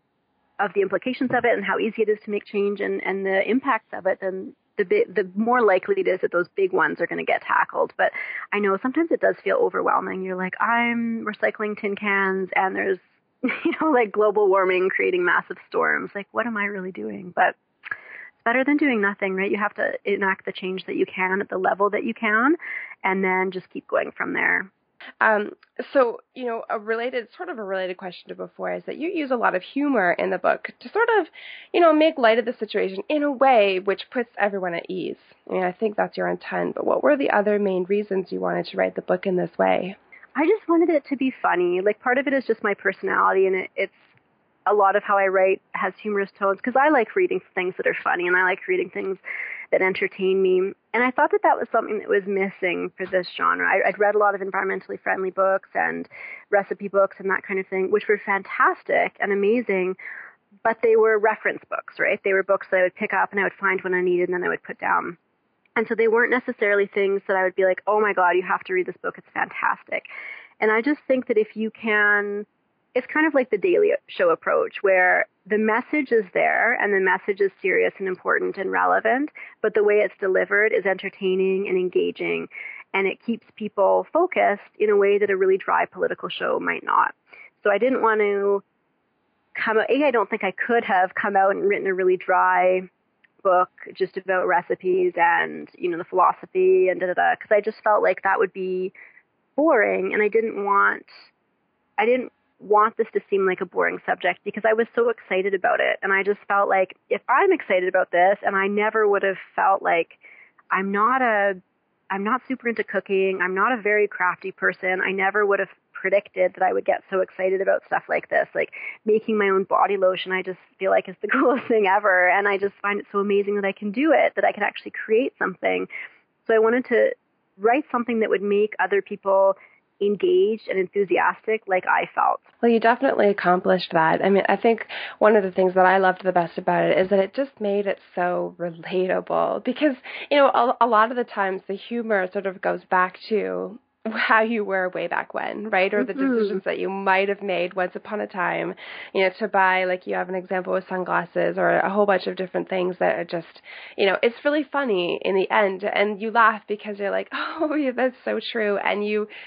of the implications of it and how easy it is to make change and, and the impacts of it, then the big, the more likely it is that those big ones are going to get tackled. But I know sometimes it does feel overwhelming. You're like, I'm recycling tin cans and there's, you know, like global warming creating massive storms. Like, what am I really doing? But it's better than doing nothing, right? You have to enact the change that you can at the level that you can, and then just keep going from there. Um, so, you know, a related, sort of a related question to before is that you use a lot of humor in the book to sort of, you know, make light of the situation in a way which puts everyone at ease. I mean, I think that's your intent, but what were the other main reasons you wanted to write the book in this way? I just wanted it to be funny. Like, part of it is just my personality, and it, it's a lot of how I write has humorous tones, because I like reading things that are funny, and I like reading things that entertain me. And I thought that that was something that was missing for this genre. I, I'd read a lot of environmentally friendly books and recipe books and that kind of thing, which were fantastic and amazing, but they were reference books, right? They were books that I would pick up and I would find when I needed, and then I would put down. And so they weren't necessarily things that I would be like, oh my God, you have to read this book. It's fantastic. And I just think that if you can, it's kind of like the Daily Show approach, where the message is there and the message is serious and important and relevant, but the way it's delivered is entertaining and engaging, and it keeps people focused in a way that a really dry political show might not. So I didn't want to come out, A, I don't think I could have come out and written a really dry book just about recipes and, you know, the philosophy and da da da, because I just felt like that would be boring, and I didn't want, I didn't want this to seem like a boring subject, because I was so excited about it. And I just felt like if I'm excited about this, and I never would have felt like I'm not a, I'm not super into cooking, I'm not a very crafty person, I never would have predicted that I would get so excited about stuff like this, like making my own body lotion. I just feel like it's the coolest thing ever. And I just find it so amazing that I can do it, that I can actually create something. So I wanted to write something that would make other people engaged and enthusiastic like I felt. Well, you definitely accomplished that. I mean, I think one of the things that I loved the best about it is that it just made it so relatable, because, you know, a, a lot of the times the humor sort of goes back to how you were way back when, right? Or the mm-hmm. decisions that you might have made once upon a time, you know, to buy, like you have an example with sunglasses or a whole bunch of different things that are just, you know, it's really funny in the end. And you laugh because you're like, oh, yeah, that's so true. And you,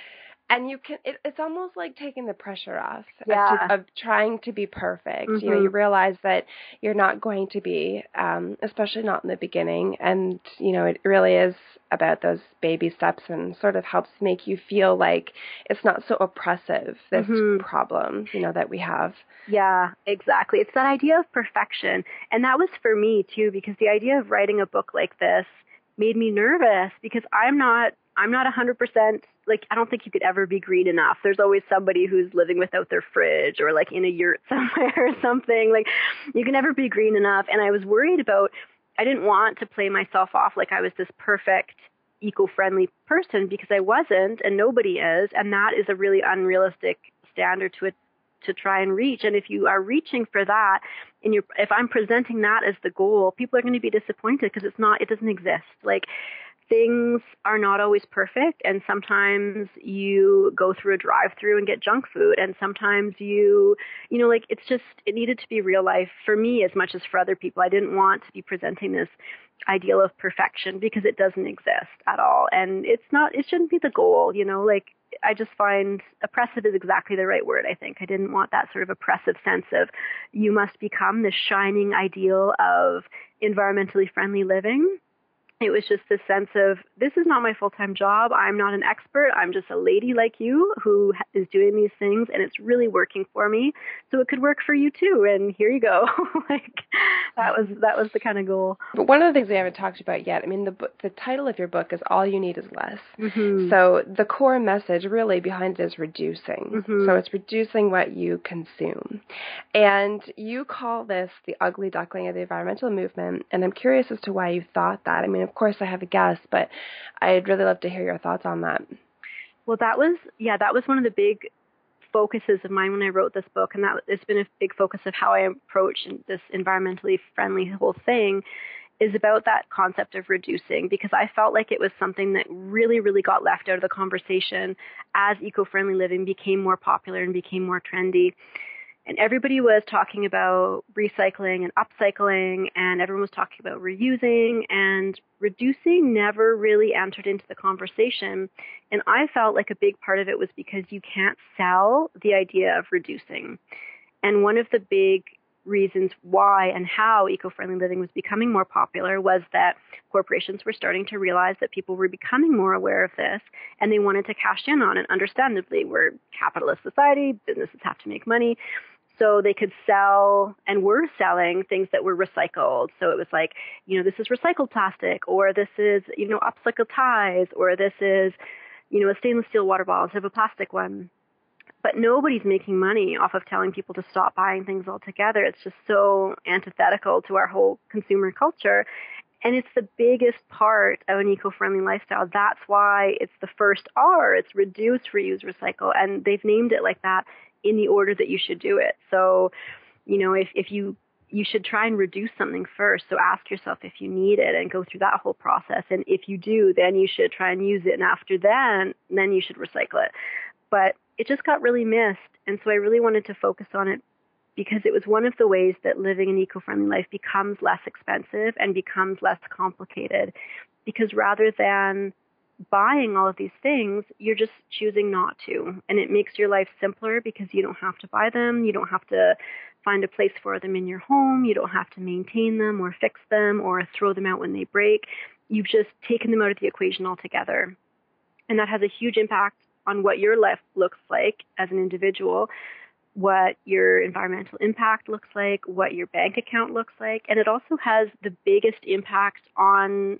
And you can, it, it's almost like taking the pressure off yeah. of, of trying to be perfect. Mm-hmm. You know, you realize that you're not going to be, um, especially not in the beginning. And, you know, it really is about those baby steps and sort of helps make you feel like it's not so oppressive, this mm-hmm. problem, you know, that we have. Yeah, exactly. It's that idea of perfection. And that was for me too, because the idea of writing a book like this made me nervous because I'm not, I'm not a hundred percent, like, I don't think you could ever be green enough. There's always somebody who's living without their fridge or like in a yurt somewhere or something. Like, you can never be green enough. And I was worried about, I didn't want to play myself off like I was this perfect, eco-friendly person, because I wasn't, and nobody is. And that is a really unrealistic standard to to try and reach. And if you are reaching for that, and you're, if I'm presenting that as the goal, people are going to be disappointed because it's not, it doesn't exist. Like, things are not always perfect, and sometimes you go through a drive-through and get junk food, and sometimes you, you know, like, it's just, it needed to be real life for me as much as for other people. I didn't want to be presenting this ideal of perfection because it doesn't exist at all, and it's not, it shouldn't be the goal, you know, like, I just find oppressive is exactly the right word, I think. I didn't want that sort of oppressive sense of you must become this shining ideal of environmentally friendly living. It was just this sense of, this is not my full-time job. I'm not an expert. I'm just a lady like you who is doing these things, and it's really working for me. So it could work for you too. And here you go. Like, that was that was the kind of goal. But one of the things we haven't talked about yet, I mean, the book, the title of your book is All You Need Is Less. Mm-hmm. So the core message really behind it is reducing. Mm-hmm. So it's reducing what you consume. And you call this the ugly duckling of the environmental movement. And I'm curious as to why you thought that. I mean, of course I have a guess, but I'd really love to hear your thoughts on that. Well, that was, yeah, that was one of the big focuses of mine when I wrote this book, and that it's been a big focus of how I approach this environmentally friendly whole thing, is about that concept of reducing, because I felt like it was something that really, really got left out of the conversation as eco-friendly living became more popular and became more trendy. And everybody was talking about recycling and upcycling, and everyone was talking about reusing, and reducing never really entered into the conversation. And I felt like a big part of it was because you can't sell the idea of reducing. And one of the big reasons why and how eco-friendly living was becoming more popular was that corporations were starting to realize that people were becoming more aware of this, and they wanted to cash in on it. Understandably, we're a capitalist society, businesses have to make money. So they could sell, and were selling, things that were recycled. So it was like, you know, this is recycled plastic, or this is, you know, upcycled ties, or this is, you know, a stainless steel water bottle instead of a plastic one. But nobody's making money off of telling people to stop buying things altogether. It's just so antithetical to our whole consumer culture. And it's the biggest part of an eco-friendly lifestyle. That's why it's the first R. It's reduce, reuse, recycle. And they've named it like that in the order that you should do it. So, you know, if, if you, you should try and reduce something first. So ask yourself if you need it and go through that whole process. And if you do, then you should try and use it. And after then, then you should recycle it. But it just got really missed. And so I really wanted to focus on it because it was one of the ways that living an eco-friendly life becomes less expensive and becomes less complicated. Because rather than buying all of these things, you're just choosing not to. And it makes your life simpler because you don't have to buy them. You don't have to find a place for them in your home. You don't have to maintain them or fix them or throw them out when they break. You've just taken them out of the equation altogether. And that has a huge impact on what your life looks like as an individual, what your environmental impact looks like, what your bank account looks like. And it also has the biggest impact on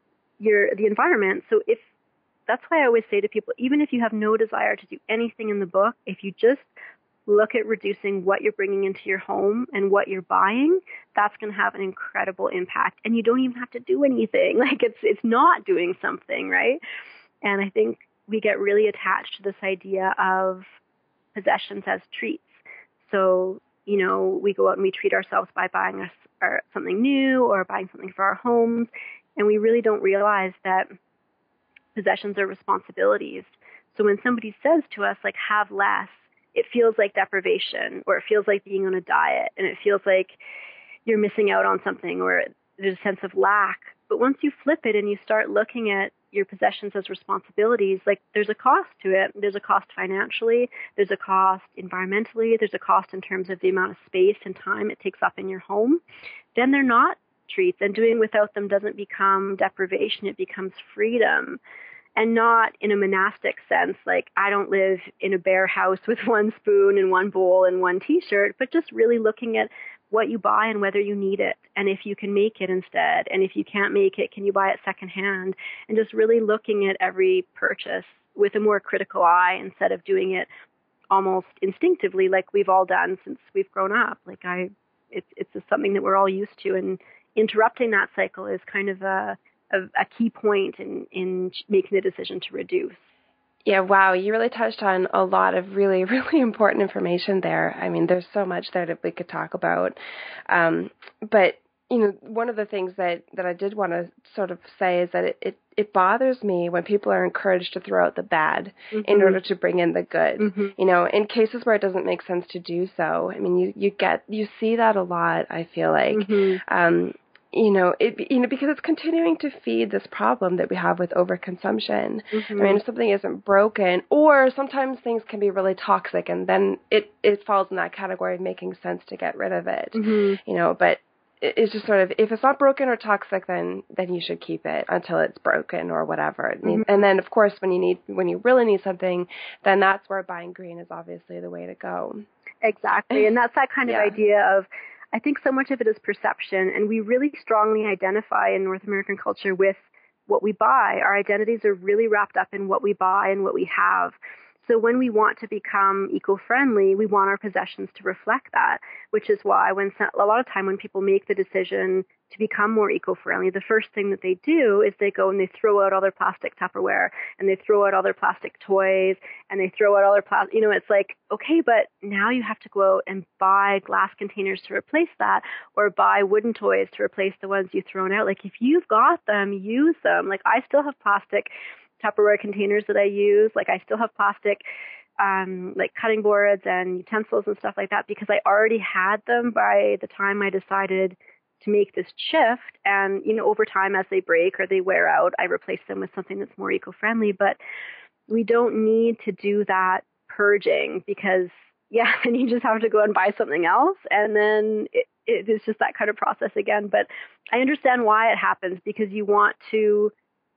your the environment. So if that's why I always say to people, even if you have no desire to do anything in the book, if you just look at reducing what you're bringing into your home and what you're buying, that's going to have an incredible impact. And you don't even have to do anything. Like it's it's not doing something, right? And I think we get really attached to this idea of possessions as treats. So, you know, we go out and we treat ourselves by buying us or something new or buying something for our homes. And we really don't realize that possessions are responsibilities. So when somebody says to us, like, have less, it feels like deprivation, or it feels like being on a diet, and it feels like you're missing out on something, or there's a sense of lack. But once you flip it and you start looking at your possessions as responsibilities, like there's a cost to it. There's a cost financially, there's a cost environmentally, there's a cost in terms of the amount of space and time it takes up in your home. Then they're not treats, and doing without them doesn't become deprivation, it becomes freedom. And not in a monastic sense, like I don't live in a bare house with one spoon and one bowl and one t-shirt, but just really looking at what you buy and whether you need it, and if you can make it instead, and if you can't make it, can you buy it secondhand, and just really looking at every purchase with a more critical eye instead of doing it almost instinctively like we've all done since we've grown up. Like I, it's it's just something that we're all used to, and interrupting that cycle is kind of a a, a key point in in making the decision to reduce. Yeah, wow, you really touched on a lot of really, really important information there. I mean, there's so much there that we could talk about. Um, but, you know, one of the things that, that I did want to sort of say is that it, it, it bothers me when people are encouraged to throw out the bad mm-hmm. in order to bring in the good. Mm-hmm. You know, in cases where it doesn't make sense to do so. I mean, you, you get, you see that a lot, I feel like. Mm-hmm. Um You know, it, you know, because it's continuing to feed this problem that we have with overconsumption. Mm-hmm. I mean, if something isn't broken, or sometimes things can be really toxic, and then it, it falls in that category of making sense to get rid of it. Mm-hmm. You know, but it's just sort of, if it's not broken or toxic, then then you should keep it until it's broken or whatever. Mm-hmm. And then, of course, when you need when you really need something, then that's where buying green is obviously the way to go. Exactly, and that's that kind of yeah. idea of, I think so much of it is perception, and we really strongly identify in North American culture with what we buy. Our identities are really wrapped up in what we buy and what we have. So when we want to become eco-friendly, we want our possessions to reflect that, which is why when a lot of time when people make the decision to become more eco-friendly, the first thing that they do is they go and they throw out all their plastic Tupperware, and they throw out all their plastic toys, and they throw out all their plastic, you know, it's like, okay, but now you have to go out and buy glass containers to replace that, or buy wooden toys to replace the ones you've thrown out. Like, if you've got them, use them. Like, I still have plastic Tupperware containers that I use. Like, I still have plastic um, like cutting boards and utensils and stuff like that, because I already had them by the time I decided to make this shift. And, you know, over time, as they break or they wear out, I replace them with something that's more eco-friendly. But we don't need to do that purging, because, yeah, then you just have to go and buy something else. And then it, it is just that kind of process again. But I understand why it happens, because you want to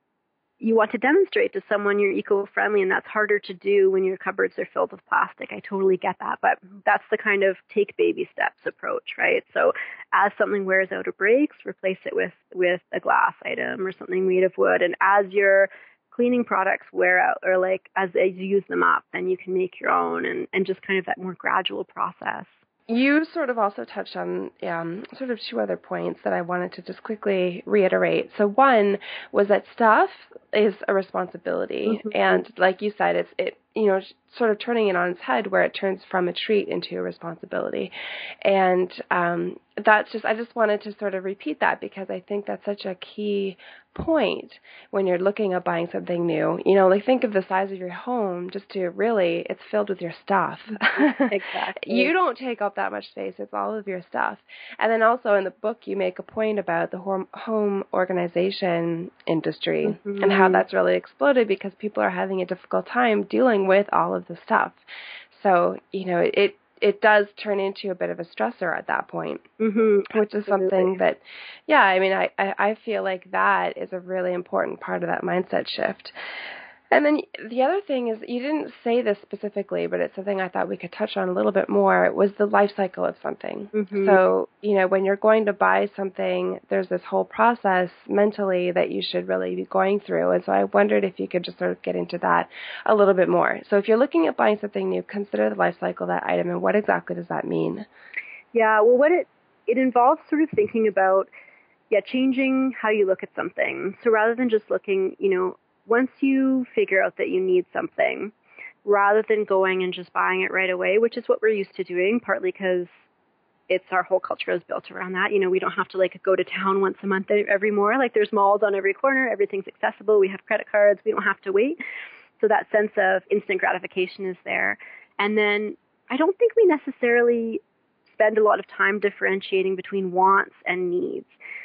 You want to demonstrate to someone you're eco-friendly, and that's harder to do when your cupboards are filled with plastic. I totally get that, but that's the kind of take baby steps approach, right? So as something wears out or breaks, replace it with, with a glass item or something made of wood. And as your cleaning products wear out, or like as, as you use them up, then you can make your own, and, and just kind of that more gradual process. You sort of also touched on um, sort of two other points that I wanted to just quickly reiterate. So one was that stuff is a responsibility. Mm-hmm. And like you said, it's, it, you know, sort of turning it on its head, where it turns from a treat into a responsibility. And um, that's just, I just wanted to sort of repeat that, because I think that's such a key point when you're looking at buying something new. You know, like, think of the size of your home, just to really, it's filled with your stuff. Exactly. You don't take up that much space. It's all of your stuff. And then also in the book, you make a point about the home organization industry mm-hmm. and how that's really exploded, because people are having a difficult time dealing with all of the stuff. So, you know, it it does turn into a bit of a stressor at that point, mm-hmm. which is something that, yeah, I mean, I, I, I feel like that is a really important part of that mindset shift. And then the other thing is, you didn't say this specifically, but it's something I thought we could touch on a little bit more, was the life cycle of something. Mm-hmm. So, you know, when you're going to buy something, there's this whole process mentally that you should really be going through. And so I wondered if you could just sort of get into that a little bit more. So if you're looking at buying something new, consider the life cycle of that item, and what exactly does that mean? Yeah, well, what it, it involves sort of thinking about, yeah, changing how you look at something. So rather than just looking, you know, once you figure out that you need something, rather than going and just buying it right away, which is what we're used to doing, partly because it's our whole culture is built around that. You know, we don't have to like go to town once a month every more. Like, there's malls on every corner. Everything's accessible. We have credit cards. We don't have to wait. So that sense of instant gratification is there. And then I don't think we necessarily spend a lot of time differentiating between wants and needs.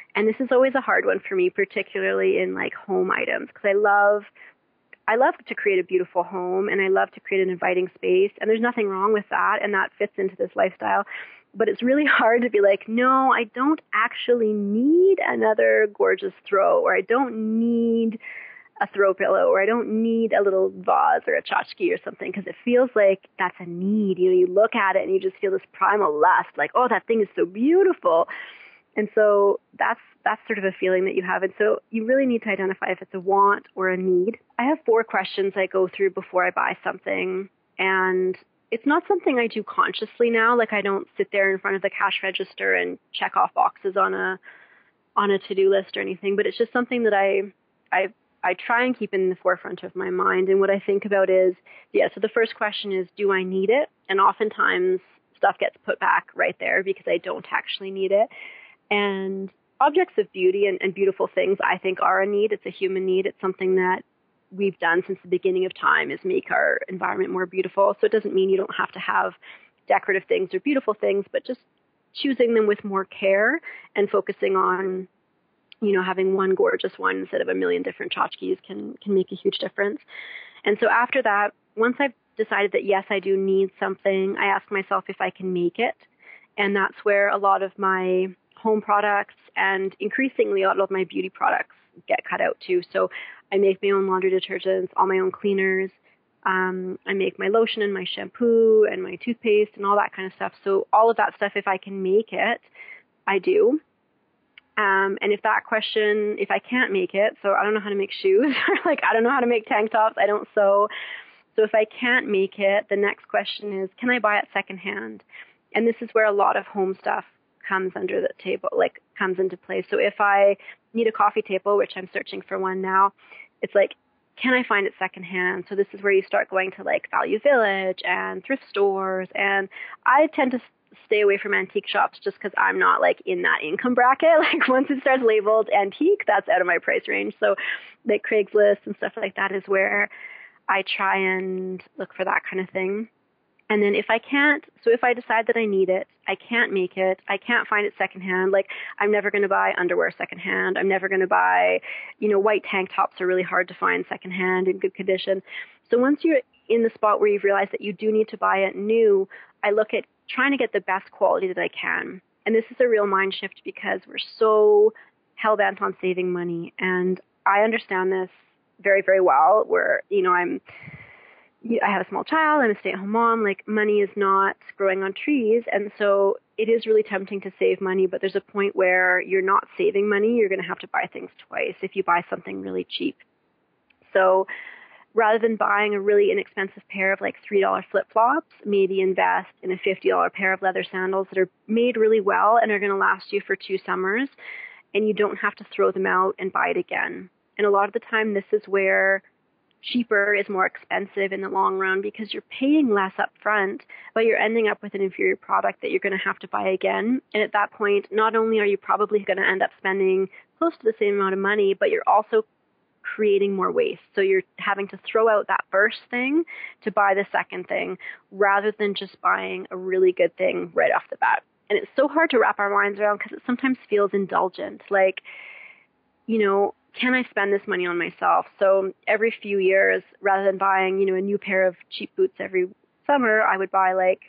And this is always a hard one for me, particularly in like home items, because I love, I love to create a beautiful home and I love to create an inviting space. And there's nothing wrong with that. And that fits into this lifestyle. But it's really hard to be like, no, I don't actually need another gorgeous throw, or I don't need a throw pillow, or I don't need a little vase or a tchotchke or something, because it feels like that's a need. You know, you look at it and you just feel this primal lust, like, oh, that thing is so beautiful. And so that's that's sort of a feeling that you have. And so you really need to identify if it's a want or a need. I have four questions I go through before I buy something, and it's not something I do consciously now. Like, I don't sit there in front of the cash register and check off boxes on a on a to-do list or anything, but it's just something that I I I try and keep in the forefront of my mind. And what I think about is, yeah, so the first question is, do I need it? And oftentimes stuff gets put back right there because I don't actually need it. And objects of beauty and, and beautiful things, I think, are a need. It's a human need. It's something that we've done since the beginning of time, is make our environment more beautiful. So it doesn't mean you don't have to have decorative things or beautiful things, but just choosing them with more care and focusing on, you know, having one gorgeous one instead of a million different tchotchkes can, can make a huge difference. And so after that, once I've decided that, yes, I do need something, I ask myself if I can make it. And that's where a lot of my home products and increasingly a lot of my beauty products get cut out too. So I make my own laundry detergents, all my own cleaners. Um, I make my lotion and my shampoo and my toothpaste and all that kind of stuff. So all of that stuff, if I can make it, I do. Um, and if that question, if I can't make it, so I don't know how to make shoes, or like I don't know how to make tank tops, I don't sew. So if I can't make it, the next question is, can I buy it secondhand? And this is where a lot of home stuff comes under the table, like comes into play. So if I need a coffee table, which I'm searching for one now, it's like, can I find it secondhand? So this is where you start going to like Value Village and thrift stores. And I tend to stay away from antique shops just because I'm not like in that income bracket. Like once it starts labeled antique, that's out of my price range. So like Craigslist and stuff like that is where I try and look for that kind of thing. And then if I can't, so if I decide that I need it, I can't make it, I can't find it secondhand, like I'm never going to buy underwear secondhand. I'm never going to buy, you know, white tank tops are really hard to find secondhand in good condition. So once you're in the spot where you've realized that you do need to buy it new, I look at trying to get the best quality that I can. And this is a real mind shift because we're so hell-bent on saving money. And I understand this very, very well, where, you know, I'm, I have a small child, I'm a stay-at-home mom, like money is not growing on trees. And so it is really tempting to save money, but there's a point where you're not saving money. You're going to have to buy things twice if you buy something really cheap. So rather than buying a really inexpensive pair of like three dollar flip-flops, maybe invest in a fifty dollar pair of leather sandals that are made really well and are going to last you for two summers, and you don't have to throw them out and buy it again. And a lot of the time, this is where cheaper is more expensive in the long run because you're paying less up front, but you're ending up with an inferior product that you're going to have to buy again. And at that point, not only are you probably going to end up spending close to the same amount of money, but you're also creating more waste. So you're having to throw out that first thing to buy the second thing rather than just buying a really good thing right off the bat. And it's so hard to wrap our minds around because it sometimes feels indulgent. Like, you know, can I spend this money on myself? So every few years, rather than buying, you know, a new pair of cheap boots every summer, I would buy like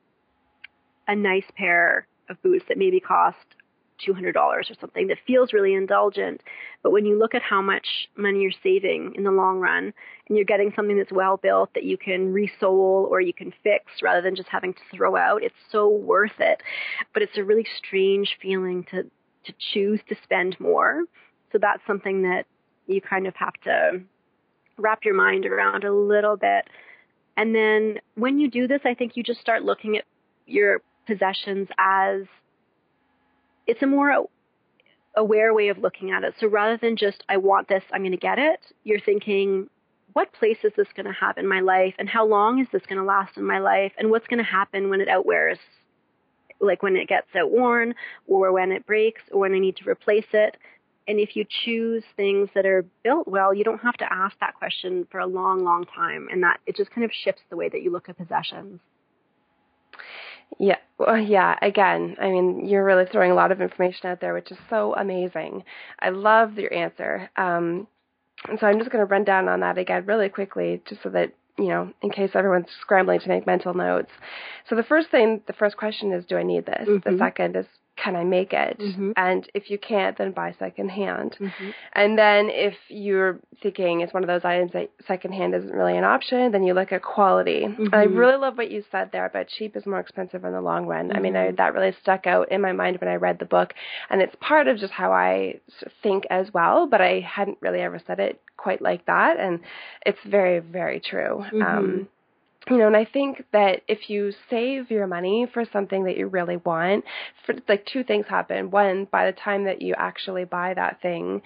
a nice pair of boots that maybe cost two hundred dollars or something that feels really indulgent. But when you look at how much money you're saving in the long run and you're getting something that's well built that you can resole or you can fix rather than just having to throw out, it's so worth it. But it's a really strange feeling to, to choose to spend more. So that's something that you kind of have to wrap your mind around a little bit. And then when you do this, I think you just start looking at your possessions as it's a more aware way of looking at it. So rather than just, I want this, I'm going to get it, you're thinking, what place is this going to have in my life? And how long is this going to last in my life? And what's going to happen when it outwears? Like when it gets outworn or when it breaks or when I need to replace it. And if you choose things that are built well, you don't have to ask that question for a long, long time. And that it just kind of shifts the way that you look at possessions. Yeah. Well, yeah. Again, I mean, you're really throwing a lot of information out there, which is so amazing. I love your answer. Um, and so I'm just going to run down on that again really quickly, just so that, you know, in case everyone's scrambling to make mental notes. So the first thing, the first question is, do I need this? Mm-hmm. The second is, can I make it? Mm-hmm. And if you can't, then buy secondhand. Mm-hmm. And then if you're thinking it's one of those items that secondhand isn't really an option, then you look at quality. Mm-hmm. And I really love what you said there about cheap is more expensive in the long run. Mm-hmm. I mean, I, that really stuck out in my mind when I read the book. And it's part of just how I think as well, but I hadn't really ever said it quite like that. And it's very, very true. Mm-hmm. Um, You know, and I think that if you save your money for something that you really want, for, like two things happen. One, by the time that you actually buy that thing,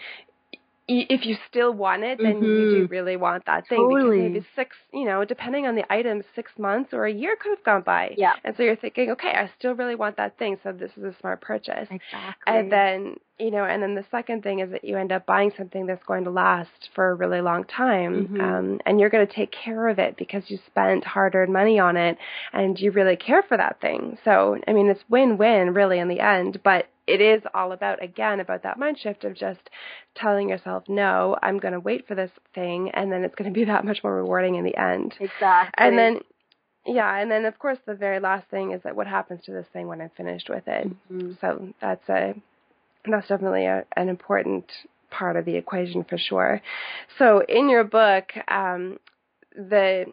if you still want it, then mm-hmm. you do really want that thing. Totally. Because maybe six, you know, depending on the item, six months or a year could have gone by. Yeah. And so you're thinking, okay, I still really want that thing, so this is a smart purchase. Exactly. And then, you know, and then the second thing is that you end up buying something that's going to last for a really long time. Mm-hmm. Um, and you're going to take care of it because you spent hard-earned money on it and you really care for that thing. So, I mean, it's win-win really in the end, but it is all about, again, about that mind shift of just telling yourself, no, I'm going to wait for this thing, and then it's going to be that much more rewarding in the end. Exactly. And then, yeah, and then, of course, the very last thing is that what happens to this thing when I'm finished with it. Mm-hmm. So that's a that's definitely a, an important part of the equation for sure. So in your book, um, the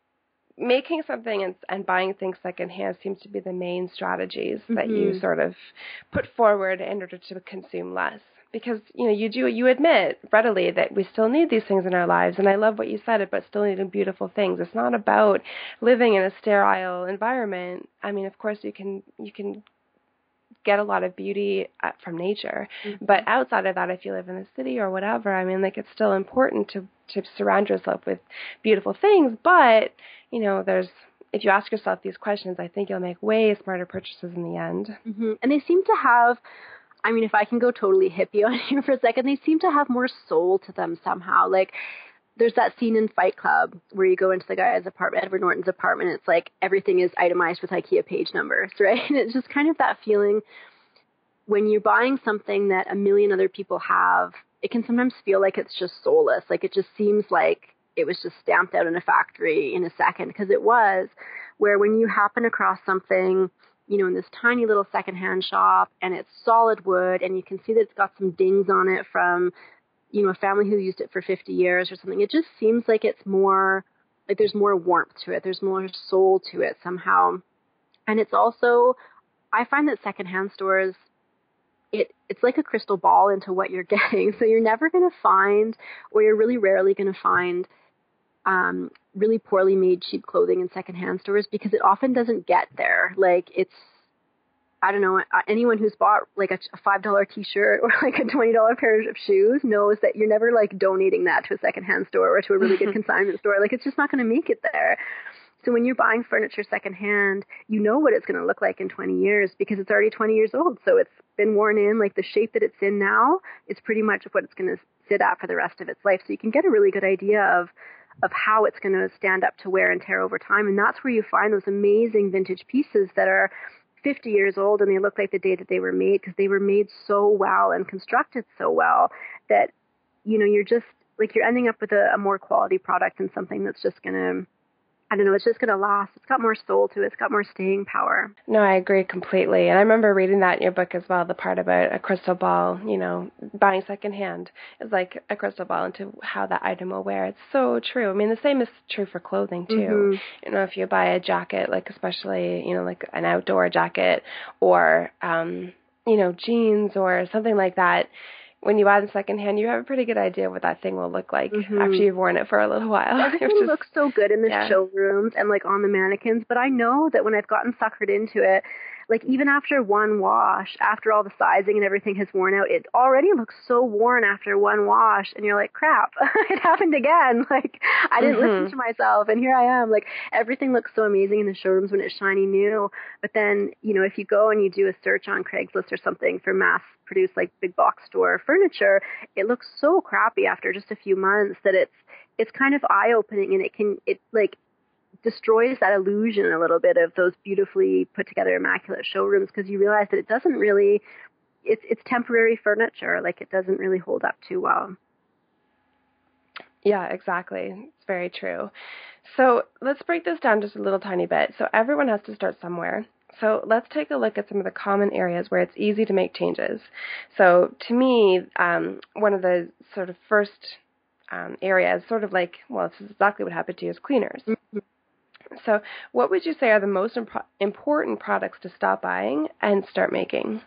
making something and, and buying things secondhand seems to be the main strategies mm-hmm. that you sort of put forward in order to consume less. Because, you know, you do, you admit readily that we still need these things in our lives. And I love what you said about still needing beautiful things. It's not about living in a sterile environment. I mean, of course, you can, you can get a lot of beauty from nature. Mm-hmm. But outside of that, if you live in a city or whatever, I mean, like, it's still important to, to surround yourself with beautiful things. But, you know, there's, if you ask yourself these questions, I think you'll make way smarter purchases in the end. Mm-hmm. And they seem to have, I mean, if I can go totally hippie on here for a second, they seem to have more soul to them somehow. Like, there's that scene in Fight Club where you go into the guy's apartment, Edward Norton's apartment, and it's like everything is itemized with IKEA page numbers, right? And it's just kind of that feeling when you're buying something that a million other people have, it can sometimes feel like it's just soulless. Like, it just seems like it was just stamped out in a factory in a second, because it was, where when you happen across something, you know, in this tiny little secondhand shop, and it's solid wood, and you can see that it's got some dings on it from, you know, a family who used it for fifty years or something. It just seems like it's more, like there's more warmth to it. There's more soul to it somehow. And it's also, I find that secondhand stores, it it's like a crystal ball into what you're getting. So you're never going to find, or you're really rarely going to find um, really poorly made cheap clothing in secondhand stores, because it often doesn't get there. Like, it's, I don't know, anyone who's bought like a five dollar t-shirt or like a twenty dollar pair of shoes knows that you're never like donating that to a secondhand store or to a really good consignment store. Like, it's just not going to make it there. So when you're buying furniture secondhand, you know what it's going to look like in twenty years, because it's already twenty years old. So it's been worn in. Like, the shape that it's in now is pretty much what it's going to sit at for the rest of its life. So you can get a really good idea of of how it's going to stand up to wear and tear over time. And that's where you find those amazing vintage pieces that are fifty years old and they look like the day that they were made, because they were made so well and constructed so well that, you know, you're just like, you're ending up with a, a more quality product and something that's just going to, I don't know, it's just going to last. It's got more soul to it. It's got more staying power. No, I agree completely. And I remember reading that in your book as well, the part about a crystal ball, you know, buying secondhand is like a crystal ball into how that item will wear. It's so true. I mean, the same is true for clothing too. Mm-hmm. You know, if you buy a jacket, like especially, you know, like an outdoor jacket or, um, you know, jeans or something like that, when you buy them secondhand, you have a pretty good idea what that thing will look like mm-hmm. after you've worn it for a little while. Everything just looks so good in the yeah. showrooms and like on the mannequins, but I know that when I've gotten suckered into it, like even after one wash, after all the sizing and everything has worn out, it already looks so worn after one wash, and you're like, crap, it happened again. Like, I didn't mm-hmm. listen to myself, and here I am. Like, everything looks so amazing in the showrooms when it's shiny new, but then, you know, if you go and you do a search on Craigslist or something for mass-produced, like, big box store furniture, it looks so crappy after just a few months that it's it's kind of eye-opening, and it can, it like, destroys that illusion a little bit of those beautifully put together, immaculate showrooms, because you realize that it doesn't really, it's it's temporary furniture. Like, it doesn't really hold up too well. Yeah, exactly. It's very true. So let's break this down just a little tiny bit. So everyone has to start somewhere. So let's take a look at some of the common areas where it's easy to make changes. So to me, um, one of the sort of first um, areas, sort of like, well, this is exactly what happened to you, is cleaners. Mm-hmm. So what would you say are the most imp- important products to stop buying and start making?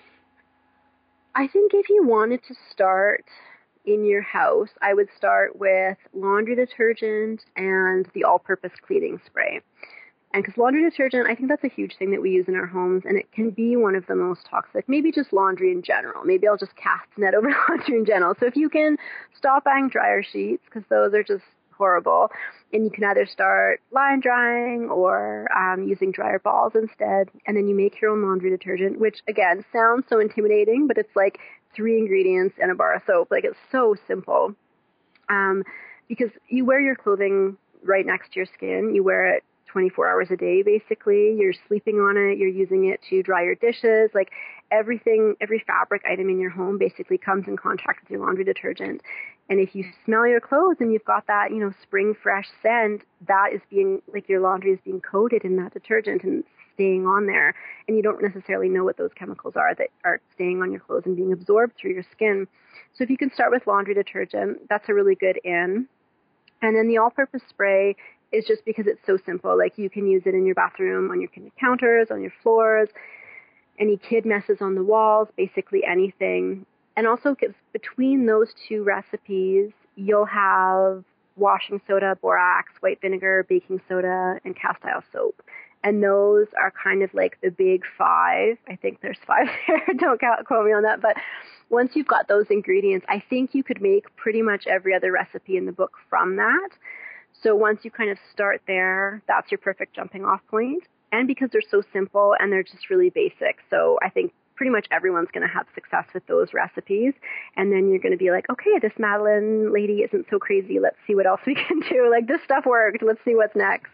I think if you wanted to start in your house, I would start with laundry detergent and the all-purpose cleaning spray. And because laundry detergent, I think that's a huge thing that we use in our homes, and it can be one of the most toxic, maybe just laundry in general. Maybe I'll just cast net over laundry in general. So if you can stop buying dryer sheets, because those are just horrible, and you can either start line drying or um, using dryer balls instead, and then you make your own laundry detergent, which, again, sounds so intimidating, but it's like three ingredients and a bar of soap. Like, it's so simple. Um, because you wear your clothing right next to your skin. You wear it twenty-four hours a day, basically. You're sleeping on it. You're using it to dry your dishes. Like, everything, every fabric item in your home basically comes in contact with your laundry detergent. And if you smell your clothes and you've got that, you know, spring fresh scent, that is being, like, your laundry is being coated in that detergent and staying on there. And you don't necessarily know what those chemicals are that are staying on your clothes and being absorbed through your skin. So if you can start with laundry detergent, that's a really good in. And then the all-purpose spray is just because it's so simple. Like, you can use it in your bathroom, on your counters, on your floors, any kid messes on the walls, basically anything. And also, between those two recipes, you'll have washing soda, borax, white vinegar, baking soda, and cast iron soap. And those are kind of like the big five. I think there's five there. Don't quote me on that. But once you've got those ingredients, I think you could make pretty much every other recipe in the book from that. So once you kind of start there, that's your perfect jumping off point. And because they're so simple and they're just really basic. So I think pretty much everyone's going to have success with those recipes. And then you're going to be like, okay, this Madeline lady isn't so crazy. Let's see what else we can do. Like, this stuff worked. Let's see what's next.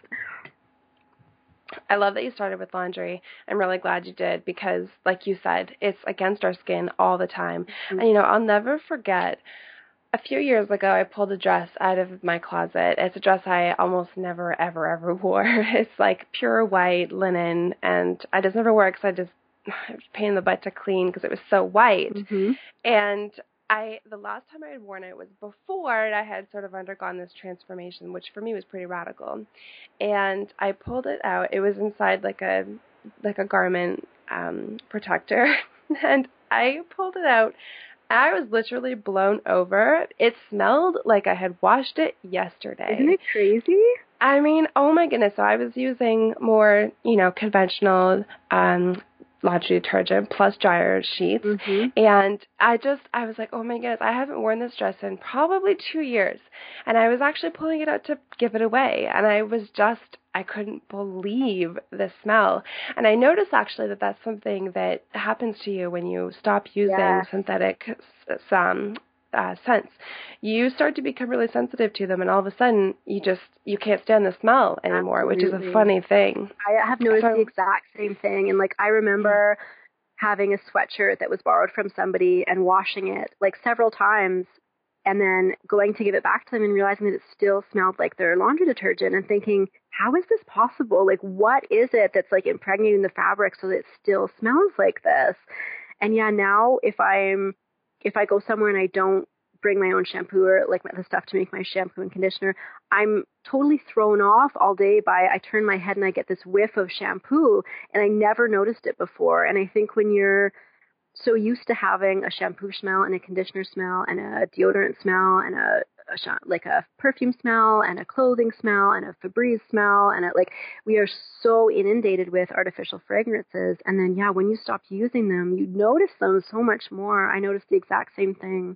I love that you started with laundry. I'm really glad you did because, like you said, it's against our skin all the time. Mm-hmm. And, you know, I'll never forget a few years ago, I pulled a dress out of my closet. It's a dress I almost never, ever, ever wore. It's like pure white linen, and I just never wore it because I just it was a pain in the butt to clean because it was so white. Mm-hmm. And I, the last time I had worn it was before I had sort of undergone this transformation, which for me was pretty radical. And I pulled it out. It was inside like a like a garment um, protector, and I pulled it out. I was literally blown over. It smelled like I had washed it yesterday. Isn't it crazy? I mean, oh my goodness. So I was using more, you know, conventional um, laundry detergent plus dryer sheets. Mm-hmm. And I just, I was like, oh my goodness, I haven't worn this dress in probably two years. And I was actually pulling it out to give it away. And I was just, I couldn't believe the smell. And I noticed actually that that's something that happens to you when you stop using yes. synthetic um, uh, scents. You start to become really sensitive to them, and all of a sudden you just, you can't stand the smell anymore, Absolutely. Which is a funny thing. I have noticed so, the exact same thing. And like, I remember having a sweatshirt that was borrowed from somebody and washing it like several times, and then going to give it back to them and realizing that it still smelled like their laundry detergent and thinking, how is this possible? Like, what is it that's like impregnating the fabric so that it still smells like this? And yeah, now if I'm, if I go somewhere and I don't bring my own shampoo or like the stuff to make my shampoo and conditioner, I'm totally thrown off all day by, I turn my head and I get this whiff of shampoo and I never noticed it before. And I think when you're so used to having a shampoo smell and a conditioner smell and a deodorant smell and a, a like a perfume smell and a clothing smell and a Febreze smell and a, like we are so inundated with artificial fragrances, and then yeah, when you stop using them, you notice them so much more. I noticed the exact same thing.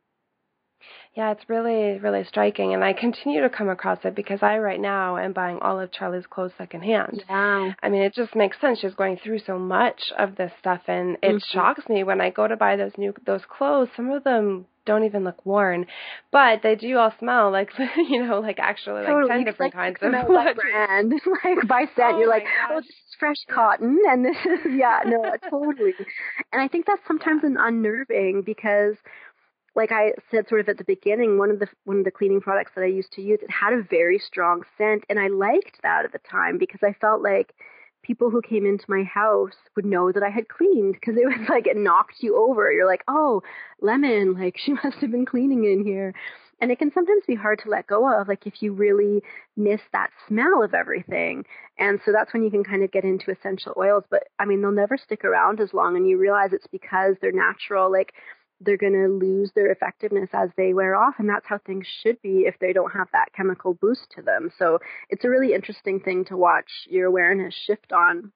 Yeah, it's really, really striking, and I continue to come across it because I right now am buying all of Charlie's clothes secondhand. Yeah. I mean, it just makes sense. She's going through so much of this stuff, and it mm-hmm. shocks me when I go to buy those new those clothes. Some of them don't even look worn, but they do all smell like, you know, like actually like totally. ten You different like, kinds of like brand, like by scent. Oh You're like, gosh. oh, this is fresh cotton, and this is yeah, no, totally. And I think that's sometimes yeah. an unnerving because, like I said, sort of at the beginning, one of the one of the cleaning products that I used to use, it had a very strong scent, and I liked that at the time because I felt like people who came into my house would know that I had cleaned because it was like it knocked you over. You're like, oh, lemon, like she must have been cleaning in here. And it can sometimes be hard to let go of, like if you really miss that smell of everything. And so that's when you can kind of get into essential oils. But I mean, they'll never stick around as long, and you realize it's because they're natural. Like they're going to lose their effectiveness as they wear off. And that's how things should be if they don't have that chemical boost to them. So it's a really interesting thing to watch your awareness shift on.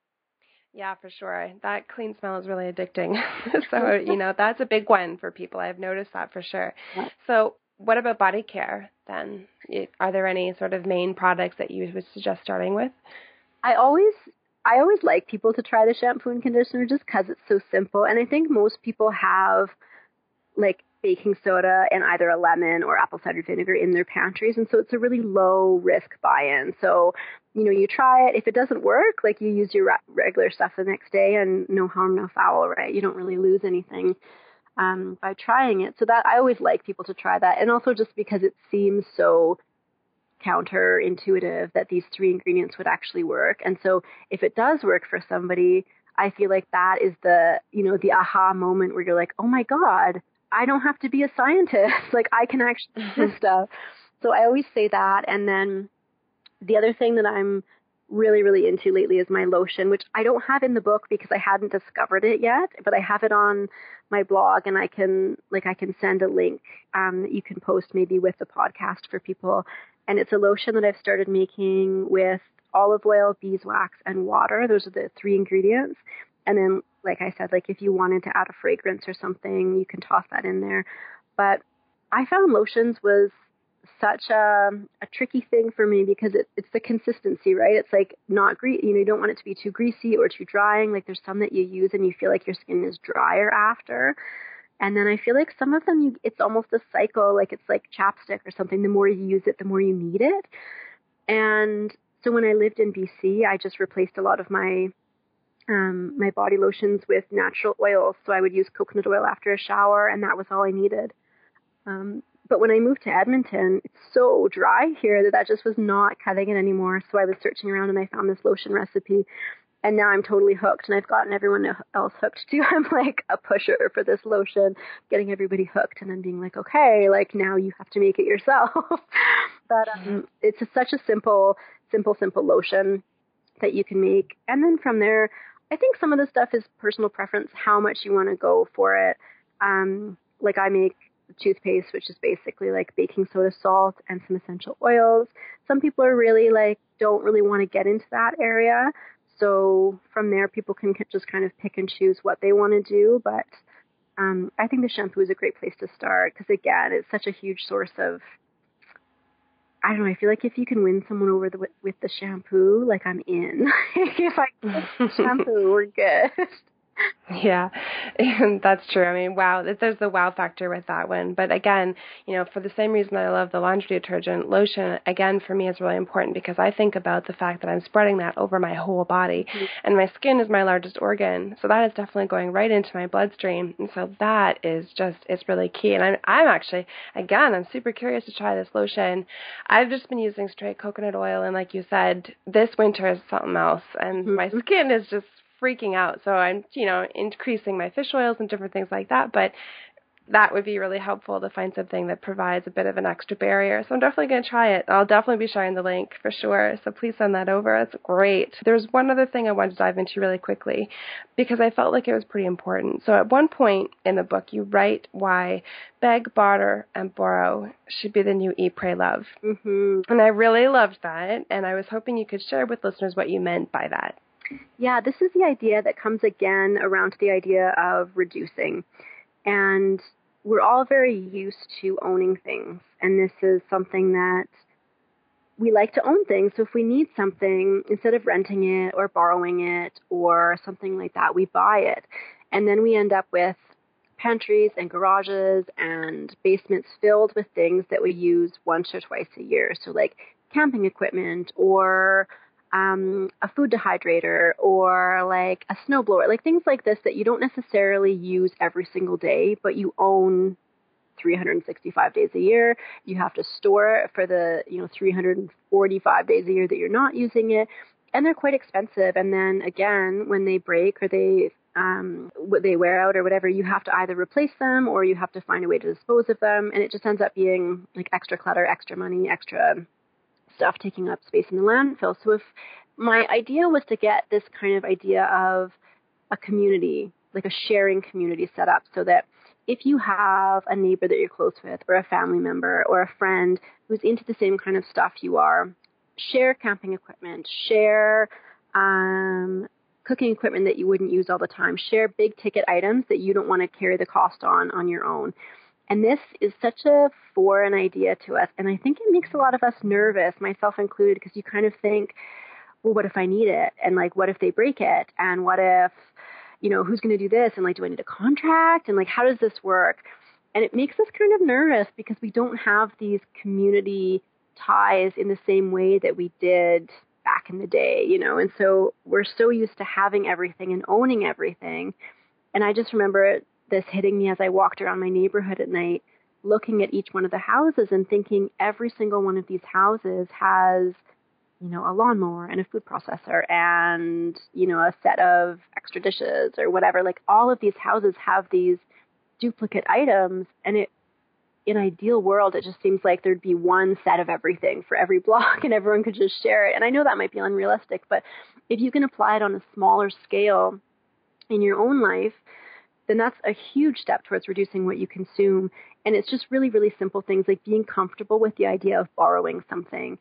Yeah, for sure. That clean smell is really addicting. So, you know, that's a big one for people. I've noticed that for sure. Yeah. So what about body care then? Are there any sort of main products that you would suggest starting with? I always I always like people to try the shampoo and conditioner just because it's so simple. And I think most people have like baking soda and either a lemon or apple cider vinegar in their pantries. And so it's a really low risk buy-in. So, you know, you try it. If it doesn't work, like you use your regular stuff the next day and no harm, no foul, right? You don't really lose anything um, by trying it. So that I always like people to try that. And also just because it seems so counterintuitive that these three ingredients would actually work. And so if it does work for somebody, I feel like that is the, you know, the aha moment where you're like, oh my God, I don't have to be a scientist. Like I can actually do this stuff. So I always say that. And then the other thing that I'm really, really into lately is my lotion, which I don't have in the book because I hadn't discovered it yet, but I have it on my blog, and I can like I can send a link um, that you can post maybe with the podcast for people. And it's a lotion that I've started making with olive oil, beeswax, and water. Those are the three ingredients. And then, like I said, like if you wanted to add a fragrance or something, you can toss that in there. But I found lotions was such a, a tricky thing for me because it, it's the consistency, right? It's like not greasy, you know, you don't want it to be too greasy or too drying. Like there's some that you use and you feel like your skin is drier after. And then I feel like some of them, you, it's almost a cycle, like it's like chapstick or something. The more you use it, the more you need it. And so when I lived in B C, I just replaced a lot of my um, my body lotions with natural oils. So I would use coconut oil after a shower, and that was all I needed. Um, but when I moved to Edmonton, it's so dry here that that just was not cutting it anymore. So I was searching around and I found this lotion recipe. And now I'm totally hooked, and I've gotten everyone else hooked too. I'm like a pusher for this lotion, getting everybody hooked, and then being like, okay, like now you have to make it yourself. But um, it's a, such a simple, simple, simple lotion that you can make. And then from there, I think some of the stuff is personal preference, how much you want to go for it. Um, like I make toothpaste, which is basically like baking soda, salt, and some essential oils. Some people are really like, don't really want to get into that area. So from there, people can just kind of pick and choose what they want to do. But um, I think the shampoo is a great place to start because, again, it's such a huge source of, I don't know, I feel like if you can win someone over the, with, with the shampoo, like I'm in. If I get the shampoo, we're good. Yeah, and that's true. I mean, wow, there's the wow factor with that one. But again, you know, for the same reason that I love the laundry detergent, lotion, again, for me is really important because I think about the fact that I'm spreading that over my whole body. Mm-hmm. And my skin is my largest organ. So that is definitely going right into my bloodstream. And so that is just, it's really key. And I'm, I'm actually, again, I'm super curious to try this lotion. I've just been using straight coconut oil. And like you said, this winter is something else. And mm-hmm. my skin is just freaking out. So I'm, you know, increasing my fish oils and different things like that. But that would be really helpful to find something that provides a bit of an extra barrier. So I'm definitely going to try it. I'll definitely be sharing the link for sure. So please send that over. That's great. There's one other thing I wanted to dive into really quickly because I felt like it was pretty important. So at one point in the book, you write why beg, barter, and borrow should be the new eat, pray, love. Mm-hmm. And I really loved that. And I was hoping you could share with listeners what you meant by that. Yeah, this is the idea that comes again around the idea of reducing. And we're all very used to owning things. And this is something that we like to own things. So if we need something, instead of renting it or borrowing it or something like that, we buy it. And then we end up with pantries and garages and basements filled with things that we use once or twice a year. So like camping equipment or um, a food dehydrator or like a snowblower, like things like this that you don't necessarily use every single day, but you own three hundred sixty-five days a year. You have to store it for the, you know, three hundred forty-five days a year that you're not using it. And they're quite expensive. And then again, when they break or they um, they wear out or whatever, you have to either replace them or you have to find a way to dispose of them. And it just ends up being like extra clutter, extra money, extra stuff taking up space in the landfill. So if my idea was to get this kind of idea of a community, like a sharing community set up so that if you have a neighbor that you're close with or a family member or a friend who's into the same kind of stuff you are, share camping equipment, share um, cooking equipment that you wouldn't use all the time, share big ticket items that you don't want to carry the cost on on your own. And this is such a foreign idea to us. And I think it makes a lot of us nervous, myself included, because you kind of think, well, what if I need it? And like, what if they break it? And what if, you know, who's going to do this? And like, do I need a contract? And like, how does this work? And it makes us kind of nervous because we don't have these community ties in the same way that we did back in the day, you know? And so we're so used to having everything and owning everything. And I just remember this hitting me as I walked around my neighborhood at night, looking at each one of the houses and thinking every single one of these houses has, you know, a lawnmower and a food processor and, you know, a set of extra dishes or whatever. Like all of these houses have these duplicate items, and it, in an ideal world, it just seems like there'd be one set of everything for every block and everyone could just share it. And I know that might be unrealistic, but if you can apply it on a smaller scale in your own life, then that's a huge step towards reducing what you consume. And it's just really, really simple things like being comfortable with the idea of borrowing something.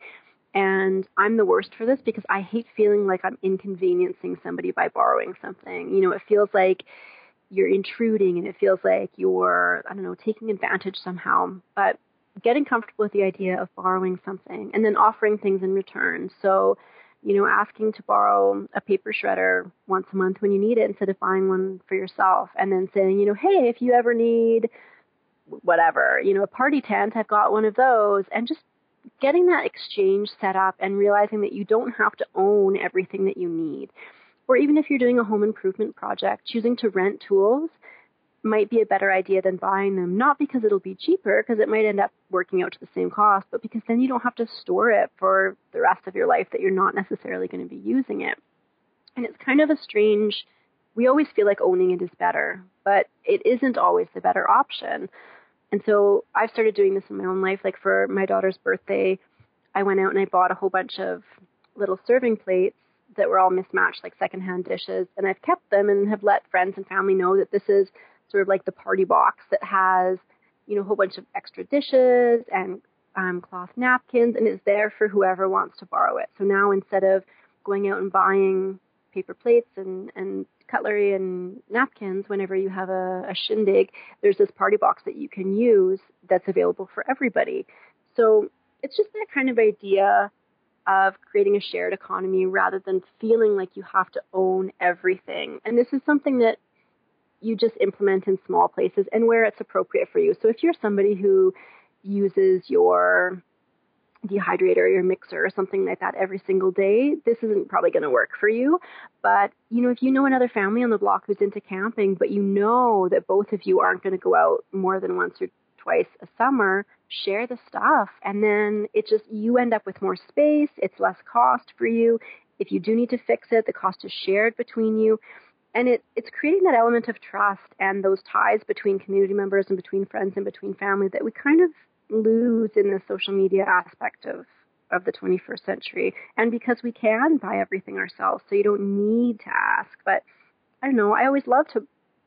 And I'm the worst for this because I hate feeling like I'm inconveniencing somebody by borrowing something. You know, it feels like you're intruding and it feels like you're, I don't know, taking advantage somehow. But getting comfortable with the idea of borrowing something and then offering things in return. So, you know, asking to borrow a paper shredder once a month when you need it instead of buying one for yourself. And then saying, you know, hey, if you ever need whatever, you know, a party tent, I've got one of those. And just getting that exchange set up and realizing that you don't have to own everything that you need. Or even if you're doing a home improvement project, choosing to rent tools might be a better idea than buying them, not because it'll be cheaper, because it might end up working out to the same cost, but because then you don't have to store it for the rest of your life that you're not necessarily going to be using it. And it's kind of a strange, we always feel like owning it is better, but it isn't always the better option. And so I've started doing this in my own life. Like for my daughter's birthday, I went out and I bought a whole bunch of little serving plates that were all mismatched, like secondhand dishes. And I've kept them and have let friends and family know that this is sort of like the party box that has, you know, a whole bunch of extra dishes and um, cloth napkins, and it's there for whoever wants to borrow it. So now instead of going out and buying paper plates and, and cutlery and napkins whenever you have a, a shindig, there's this party box that you can use that's available for everybody. So it's just that kind of idea of creating a shared economy rather than feeling like you have to own everything. And this is something that you just implement in small places and where it's appropriate for you. So if you're somebody who uses your dehydrator or your mixer or something like that every single day, this isn't probably going to work for you. But, you know, if you know another family on the block who's into camping, but you know that both of you aren't going to go out more than once or twice a summer, share the stuff. And then it just, you end up with more space. It's less cost for you. If you do need to fix it, the cost is shared between you. And it, it's creating that element of trust and those ties between community members and between friends and between family that we kind of lose in the social media aspect of, of the twenty-first century. And because we can buy everything ourselves, so you don't need to ask. But I don't know, I always love to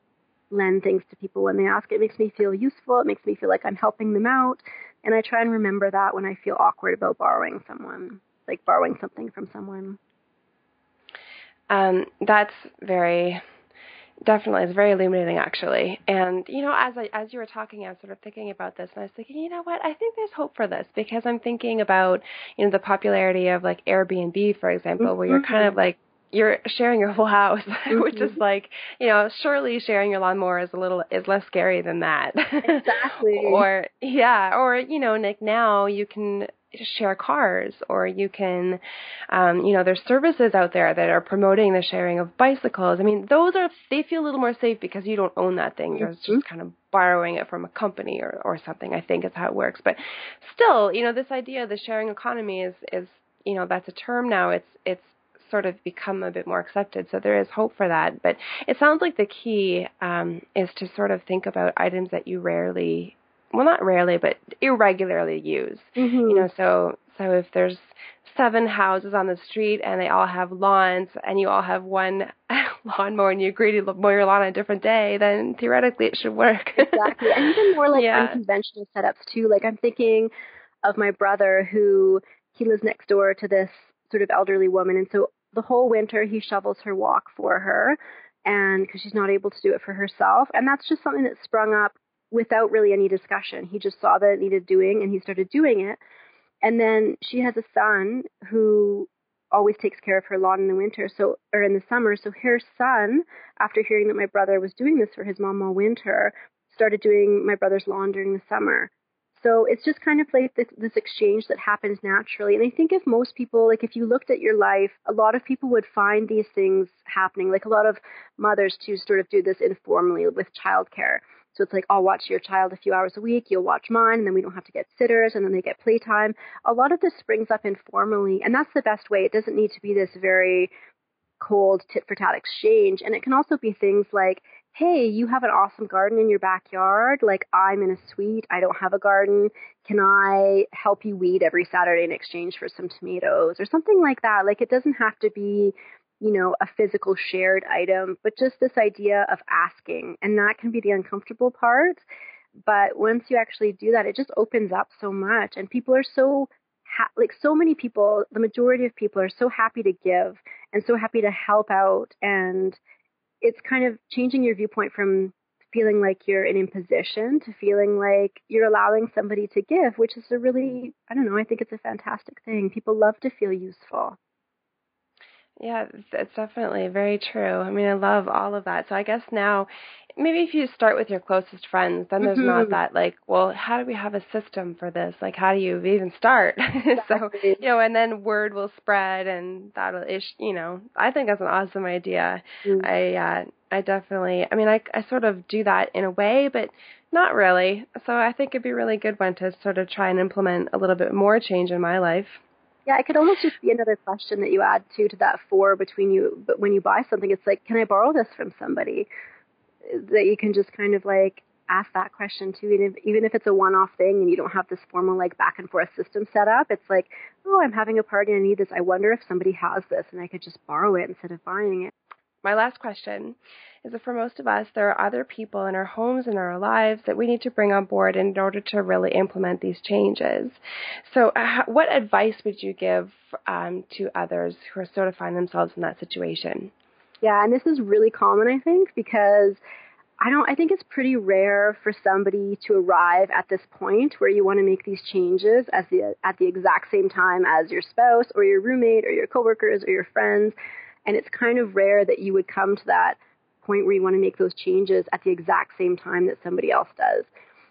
lend things to people when they ask. It makes me feel useful. It makes me feel like I'm helping them out. And I try and remember that when I feel awkward about borrowing someone, like borrowing something from someone. Um, that's very, definitely, it's very illuminating, actually. And, you know, as I, as you were talking, I was sort of thinking about this, and I was thinking, you know what, I think there's hope for this, because I'm thinking about, you know, the popularity of, like, Airbnb, for example, mm-hmm. where you're kind of, like, you're sharing your whole house, mm-hmm. which is like, you know, surely sharing your lawnmower is a little, is less scary than that. Exactly. Or, yeah, or, you know, Nick, now you can share cars, or you can, um, you know, there's services out there that are promoting the sharing of bicycles. I mean, those are, they feel a little more safe because you don't own that thing. You're mm-hmm. just kind of borrowing it from a company or, or something, I think is how it works. But still, you know, this idea of the sharing economy is, is, you know, that's a term now. It's, it's sort of become a bit more accepted. So there is hope for that. But it sounds like the key um, is to sort of think about items that you rarely well, not rarely, but irregularly use. Mm-hmm. You know, so so if there's seven houses on the street and they all have lawns and you all have one lawnmower and you agree to mow your lawn on a different day, then theoretically it should work. Exactly. And even more like yeah. unconventional setups too. Like I'm thinking of my brother who, he lives next door to this sort of elderly woman. And so the whole winter he shovels her walk for her, and because she's not able to do it for herself. And that's just something that sprung up without really any discussion. He just saw that it needed doing and he started doing it. And then she has a son who always takes care of her lawn in the winter, so or in the summer. So her son, after hearing that my brother was doing this for his mom all winter, started doing my brother's lawn during the summer. So it's just kind of like this, this exchange that happens naturally. And I think if most people, like if you looked at your life, a lot of people would find these things happening. Like a lot of mothers too sort of do this informally with childcare. So it's like, I'll watch your child a few hours a week, you'll watch mine, and then we don't have to get sitters, and then they get playtime. A lot of this springs up informally, and that's the best way. It doesn't need to be this very cold tit-for-tat exchange. And it can also be things like, hey, you have an awesome garden in your backyard. Like, I'm in a suite. I don't have a garden. Can I help you weed every Saturday in exchange for some tomatoes or something like that? Like, it doesn't have to be, you know, a physical shared item, but just this idea of asking. And that can be the uncomfortable part. But once you actually do that, it just opens up so much. And people are so, ha- like so many people, the majority of people are so happy to give and so happy to help out. And it's kind of changing your viewpoint from feeling like you're an imposition to feeling like you're allowing somebody to give, which is a really, I don't know, I think it's a fantastic thing. People love to feel useful. Yeah, it's definitely very true. I mean, I love all of that. So I guess now, maybe if you start with your closest friends, then there's mm-hmm. not that like, well, how do we have a system for this? Like, how do you even start? Exactly. So, you know, and then word will spread and that'll, ish, you know, I think that's an awesome idea. Mm-hmm. I, uh, I definitely, I mean, I, I sort of do that in a way, but not really. So I think it'd be a really good one to sort of try and implement a little bit more change in my life. Yeah, it could almost just be another question that you add to to that for between you. But when you buy something, it's like, can I borrow this from somebody? That you can just kind of like ask that question too. And if, even if it's a one-off thing and you don't have this formal like back and forth system set up, it's like, oh, I'm having a party and I need this. I wonder if somebody has this and I could just borrow it instead of buying it. My last question is that for most of us, there are other people in our homes and our lives that we need to bring on board in order to really implement these changes. So uh, what advice would you give um, to others who are sort of find themselves in that situation? Yeah, and this is really common, I think, because I don't. I think it's pretty rare for somebody to arrive at this point where you want to make these changes as the, at the exact same time as your spouse or your roommate or your coworkers or your friends. And it's kind of rare that you would come to that point where you want to make those changes at the exact same time that somebody else does.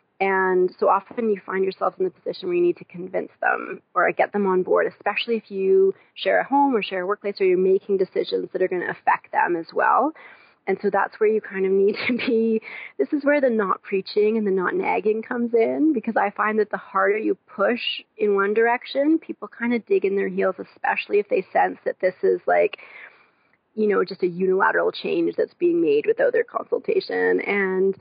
And so often you find yourself in the position where you need to convince them or get them on board, especially if you share a home or share a workplace or you're making decisions that are going to affect them as well. And so that's where you kind of need to be. This is where the not preaching and the not nagging comes in, because I find that the harder you push in one direction, people kind of dig in their heels, especially if they sense that this is like, you know, just a unilateral change that's being made without their consultation. And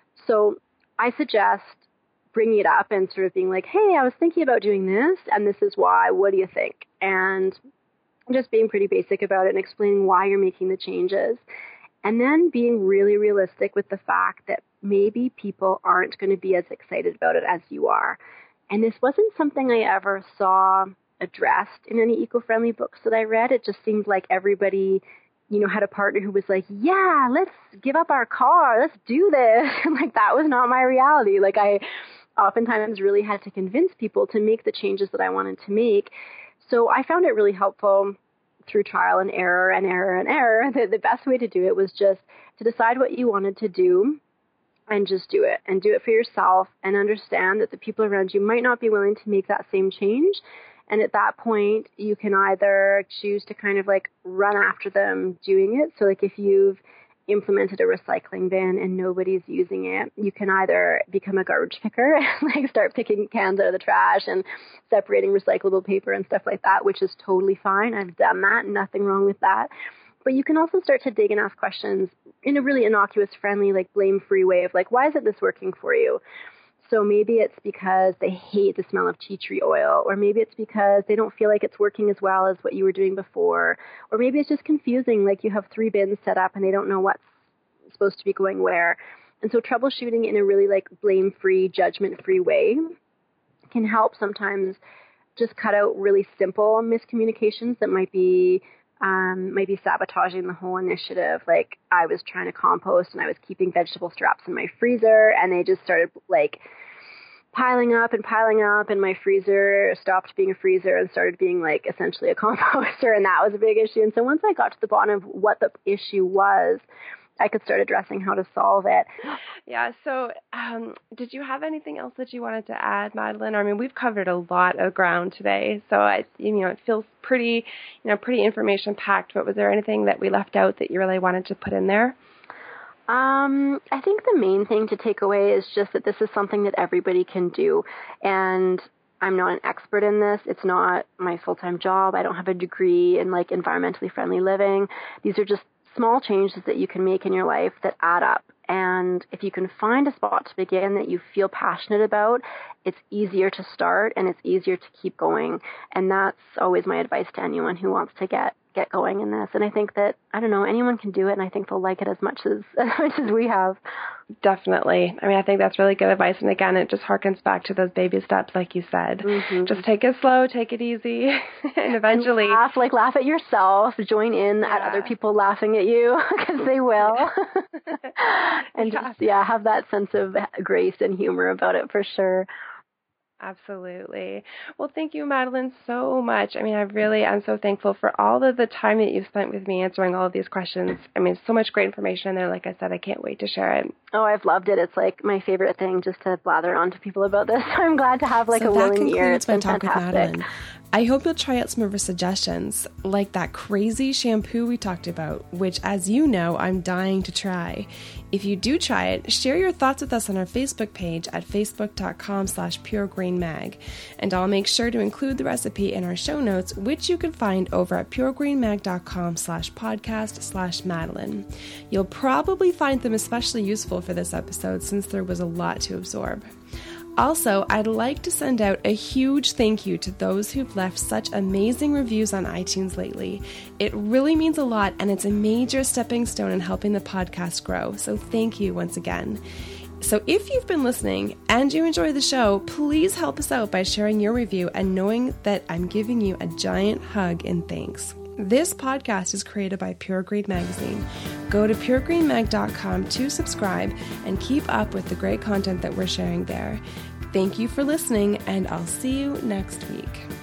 so I suggest bringing it up and sort of being like, hey, I was thinking about doing this, and this is why. What do you think? And just being pretty basic about it and explaining why you're making the changes. And then being really realistic with the fact that maybe people aren't going to be as excited about it as you are. And this wasn't something I ever saw addressed in any eco-friendly books that I read. It just seemed like everybody, you know, had a partner who was like, yeah, let's give up our car. Let's do this. And like, that was not my reality. Like, I oftentimes really had to convince people to make the changes that I wanted to make. So I found it really helpful through trial and error and error and error, the, the best way to do it was just to decide what you wanted to do and just do it and do it for yourself and understand that the people around you might not be willing to make that same change. And at that point, you can either choose to kind of like run after them doing it. So like if you've implemented a recycling bin and nobody's using it, you can either become a garbage picker and like start picking cans out of the trash and separating recyclable paper and stuff like that, which is totally fine. I've done that. Nothing wrong with that. But you can also start to dig and ask questions in a really innocuous, friendly, like blame-free way of like, why isn't this working for you? So maybe it's because they hate the smell of tea tree oil, or maybe it's because they don't feel like it's working as well as what you were doing before, or maybe it's just confusing, like you have three bins set up and they don't know what's supposed to be going where. And so troubleshooting in a really like blame-free, judgment-free way can help sometimes just cut out really simple miscommunications that might be Um, might be sabotaging the whole initiative. Like I was trying to compost and I was keeping vegetable scraps in my freezer and they just started like piling up and piling up and my freezer stopped being a freezer and started being like essentially a composter, and that was a big issue. And so once I got to the bottom of what the issue was, I could start addressing how to solve it. Yeah. So um, did you have anything else that you wanted to add, Madeline? I mean, we've covered a lot of ground today, so I, you know, it feels pretty, you know, pretty information packed, but was there anything that we left out that you really wanted to put in there? Um, I think the main thing to take away is just that this is something that everybody can do. And I'm not an expert in this. It's not my full-time job. I don't have a degree in like environmentally friendly living. These are just small changes that you can make in your life that add up. And if you can find a spot to begin that you feel passionate about, it's easier to start and it's easier to keep going. And that's always my advice to anyone who wants to get get going in this. And I think that, I don't know, anyone can do it, and I think they'll like it as much as as much as we have. Definitely. I mean, I think that's really good advice. And again, it just harkens back to those baby steps, like you said. Mm-hmm. Just take it slow, take it easy, and eventually and laugh, like laugh at yourself, join in yeah. at other people laughing at you, because they will. and yeah. just, yeah, have that sense of grace and humor about it for sure. Absolutely. Well, thank you, Madeline, so much. I mean, I really am so thankful for all of the time that you've spent with me answering all of these questions. I mean, so much great information in there. Like I said, I can't wait to share it. Oh, I've loved it. It's like my favorite thing just to blather on to people about this. I'm glad to have like so a willing ear. It's been fantastic. Talk with Madeline. I hope you'll try out some of her suggestions, like that crazy shampoo we talked about, which, as you know, I'm dying to try. If you do try it, share your thoughts with us on our Facebook page at facebook.com slash puregreenmag. And I'll make sure to include the recipe in our show notes, which you can find over at puregreenmag.com slash podcast slash Madeline. You'll probably find them especially useful for this episode since there was a lot to absorb. Also, I'd like to send out a huge thank you to those who've left such amazing reviews on iTunes lately. It really means a lot, and it's a major stepping stone in helping the podcast grow. So thank you once again. So if you've been listening and you enjoy the show, please help us out by sharing your review and knowing that I'm giving you a giant hug in thanks. This podcast is created by Pure Green Magazine. Go to pure green mag dot com to subscribe and keep up with the great content that we're sharing there. Thank you for listening, and I'll see you next week.